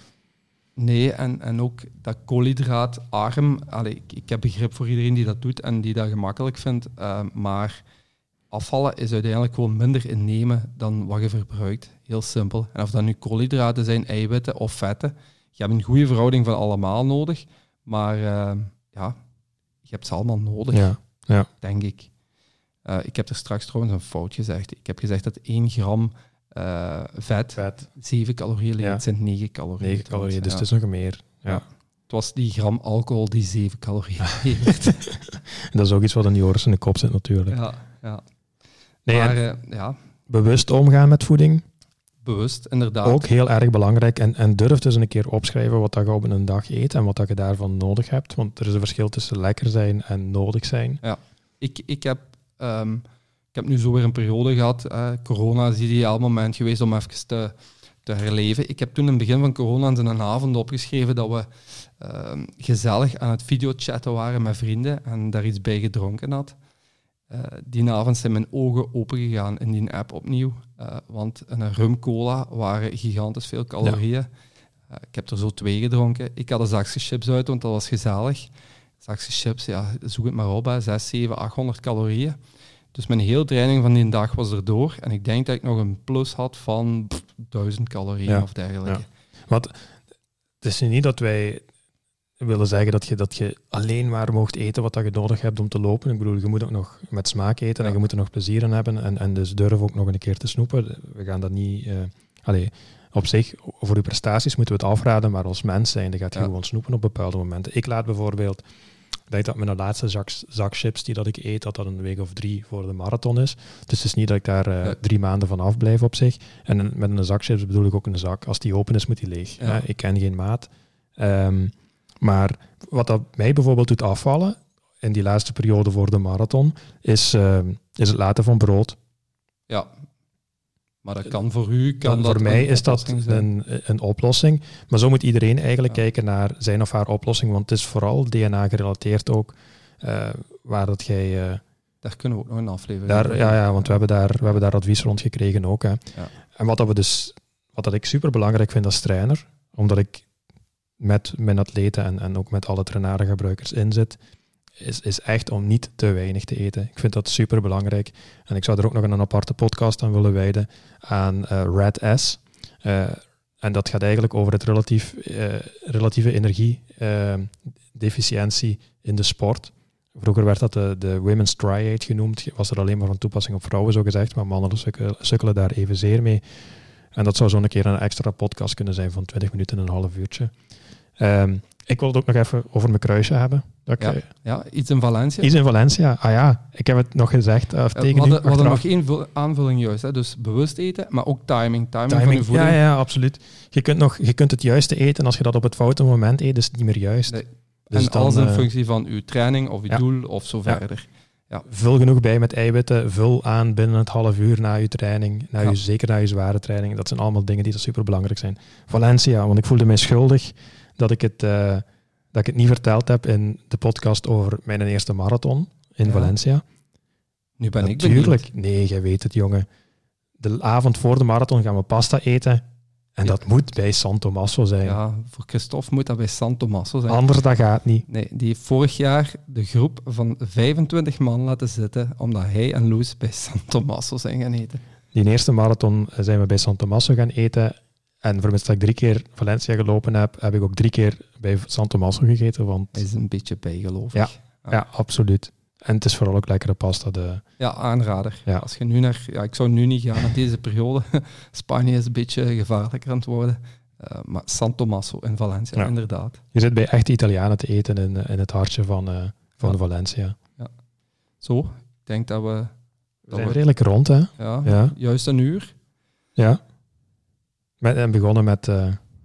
Nee, en, en ook dat koolhydraatarm... Allee, ik, ik heb begrip voor iedereen die dat doet en die dat gemakkelijk vindt, uh, maar afvallen is uiteindelijk gewoon minder innemen dan wat je verbruikt. Heel simpel. En of dat nu koolhydraten zijn, eiwitten of vetten, je hebt een goede verhouding van allemaal nodig, maar uh, ja, je hebt ze allemaal nodig. Ja. Ja. Denk ik. Uh, ik heb er straks trouwens een fout gezegd. Ik heb gezegd dat één gram uh, vet, vet zeven calorieën levert. Ja. Het zijn negen calorieën. negen calorieën, dus ja. het is nog meer. Ja. Ja. Het was die gram alcohol die zeven calorieën levert. Dat is ook iets wat in die oren in de kop zit natuurlijk. Ja, ja. Nee, maar uh, ja. Bewust omgaan met voeding. Bewust, inderdaad. Ook heel erg belangrijk. En, en durf dus een keer opschrijven wat dat je op een dag eet en wat dat je daarvan nodig hebt. Want er is een verschil tussen lekker zijn en nodig zijn. Ja, ik, ik, heb, um, ik heb nu zo weer een periode gehad. Uh, corona is een ideaal moment geweest om even te, te herleven. Ik heb toen in het begin van corona in een avond opgeschreven dat we uh, gezellig aan het videochatten waren met vrienden en daar iets bij gedronken had. Uh, die avond zijn mijn ogen opengegaan in die app opnieuw. Uh, want een rum cola waren gigantisch veel calorieën. Ja. Uh, ik heb er zo twee gedronken. Ik had een zakje chips uit, want dat was gezellig. Zakje chips, ja, zoek het maar op, hè. zes, zeven, achthonderd calorieën. Dus mijn hele training van die dag was erdoor. En ik denk dat ik nog een plus had van pff, duizend calorieën ja. of dergelijke. Ja. Want het is niet dat wij willen zeggen dat je, dat je alleen maar mocht eten wat dat je nodig hebt om te lopen. Ik bedoel, je moet ook nog met smaak eten ja. en je moet er nog plezier in hebben. En, en dus durf ook nog een keer te snoepen. We gaan dat niet... Uh, allee, op zich, voor je prestaties moeten we het afraden, maar als mens zijn, dan gaat je ja. gewoon snoepen op bepaalde momenten. Ik laat bijvoorbeeld... Ik denk dat mijn laatste zak, zak chips die dat ik eet, dat dat een week of drie voor de marathon is. Dus het is niet dat ik daar uh, ja. drie maanden van afblijf op zich. En met een zak chips bedoel ik ook een zak. Als die open is, moet die leeg. Ja. Uh, ik ken geen maat. Um, maar wat dat mij bijvoorbeeld doet afvallen, in die laatste periode voor de marathon, is, uh, is het laten van brood. Ja. Maar dat kan voor u... Kan Dan dat voor mij is dat een, een oplossing. Maar zo moet iedereen eigenlijk ja. kijken naar zijn of haar oplossing. Want het is vooral D N A gerelateerd ook. Uh, waar dat jij... Uh, daar kunnen we ook nog een aflevering daar, ja, ja, want we hebben daar, we hebben daar advies rond gekregen ook. Hè. Ja. En wat, dat we dus, wat dat ik super belangrijk vind als trainer, omdat ik met mijn atleten en, en ook met alle trainarengebruikers in zit, Is, is echt om niet te weinig te eten. Ik vind dat super belangrijk. En ik zou er ook nog een aparte podcast aan willen wijden aan uh, R A D S. Uh, en dat gaat eigenlijk over het relatief, uh, relatieve energiedeficiëntie uh, in de sport. Vroeger werd dat de, de Women's Triad genoemd. Was er alleen maar van toepassing op vrouwen, zo gezegd. Maar mannen sukkelen, sukkelen daar evenzeer mee. En dat zou zo'n keer een extra podcast kunnen zijn van twintig minuten en een half uurtje. Um, Ik wil het ook nog even over mijn kruisje hebben. Dat ja, ik, ja, iets in Valencia. Iets in Valencia, ah ja. Ik heb het nog gezegd. Uh, we hadden, we hadden nog één aanvulling juist. Hè. Dus bewust eten, maar ook timing. Timing, timing van je voeding. Ja, ja, absoluut. Je kunt, nog, je kunt het juiste eten en als je dat op het foute moment eet, is het niet meer juist. Nee. Dus en dan, alles in uh, functie van je training of je ja. doel of zo ja. verder. Ja. Vul genoeg bij met eiwitten. Vul aan binnen het half uur na je training. Na ja. je, zeker na je zware training. Dat zijn allemaal dingen die super belangrijk zijn. Valencia, want ik voelde mij schuldig dat ik het... Uh, dat ik het niet verteld heb in de podcast over mijn eerste marathon in ja. Valencia. Nu ben Natuurlijk. ik benieuwd. Nee, jij weet het, jongen. De avond voor de marathon gaan we pasta eten. En ja. dat moet bij San Tommaso zijn. Ja, voor Christophe moet dat bij San Tommaso zijn. Anders dat gaat niet. Nee, die heeft vorig jaar de groep van vijfentwintig man laten zitten, omdat hij en Loes bij San Tommaso zijn gaan eten. Die eerste marathon zijn we bij San Tommaso gaan eten. En vermits dat ik drie keer Valencia gelopen heb, heb ik ook drie keer bij San Tommaso gegeten. Want... Hij is een beetje bijgelovig. Ja, ja. ja, absoluut. En het is vooral ook lekkere pasta. De... Ja, aanrader. Ja. Als je nu naar, ja, ik zou nu niet gaan naar deze periode. Spanje is een beetje gevaarlijker aan het worden. Uh, maar San Tommaso in Valencia, ja. inderdaad. Je zit bij echte Italianen te eten in, in het hartje van, uh, van ja. Valencia. Ja. Zo, ik denk dat we... We zijn we... redelijk rond, hè? Ja, ja, juist een uur. Ja. Met, en begonnen met... Uh,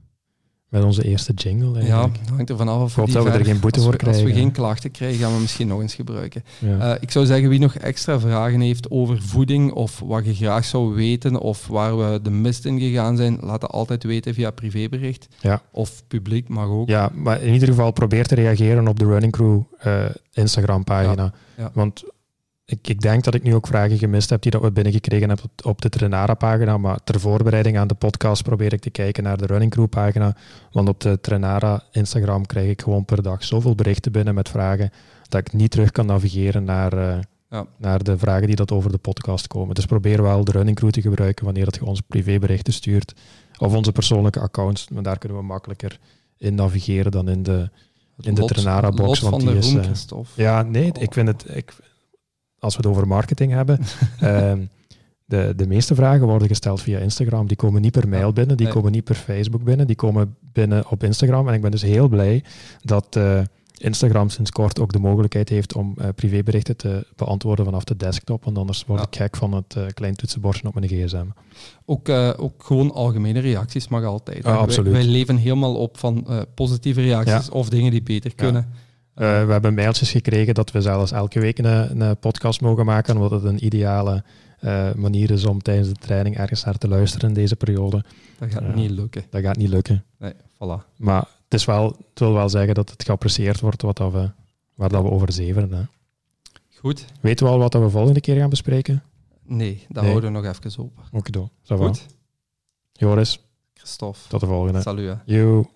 Met onze eerste jingle eigenlijk. Ja, dat hangt er vanaf of ik hoop dat we er geen boete voor we, krijgen. Als we geen klachten krijgen, gaan we misschien nog eens gebruiken. Ja. Uh, ik zou zeggen, wie nog extra vragen heeft over voeding of wat je graag zou weten of waar we de mist in gegaan zijn, laat het altijd weten via privébericht. Ja. Of publiek mag ook. Ja, maar in ieder geval probeer te reageren op de Running Crew uh, Instagram-pagina. Ja. Ja. Want ik, ik denk dat ik nu ook vragen gemist heb die dat we binnengekregen hebben op, op de Trenara-pagina, maar ter voorbereiding aan de podcast probeer ik te kijken naar de Running Crew-pagina, want op de Trenara Instagram krijg ik gewoon per dag zoveel berichten binnen met vragen dat ik niet terug kan navigeren naar, uh, ja. naar de vragen die dat over de podcast komen. Dus probeer wel de Running Crew te gebruiken wanneer dat je ons privéberichten stuurt, of onze persoonlijke accounts, maar daar kunnen we makkelijker in navigeren dan in de, in de Trenara-box. Lot van de roem, Christophe. Ja, nee, ik vind het... Ik, als we het over marketing hebben, uh, de, de meeste vragen worden gesteld via Instagram. Die komen niet per mail binnen, die nee. komen niet per Facebook binnen, die komen binnen op Instagram. En ik ben dus heel blij dat uh, Instagram sinds kort ook de mogelijkheid heeft om uh, privéberichten te beantwoorden vanaf de desktop, want anders word ja. ik gek van het uh, klein toetsenbordje op mijn gsm. Ook, uh, ook gewoon algemene reacties mag altijd. Uh, absoluut. Wij, wij leven helemaal op van uh, positieve reacties ja. of dingen die beter kunnen. Ja. Uh, we hebben mailtjes gekregen dat we zelfs elke week een, een podcast mogen maken, omdat het een ideale uh, manier is om tijdens de training ergens naar te luisteren in deze periode. Dat gaat uh, niet lukken. Dat gaat niet lukken. Nee, voilà. Maar het, is wel, het wil wel zeggen dat het geapprecieerd wordt wat dat we, waar dat we over zeveren. Hè. Goed. Weten we al wat dat we volgende keer gaan bespreken? Nee, dat nee. houden we nog even open. Oké, Goed. Joris. Christophe. Tot de volgende. Salut. Yo.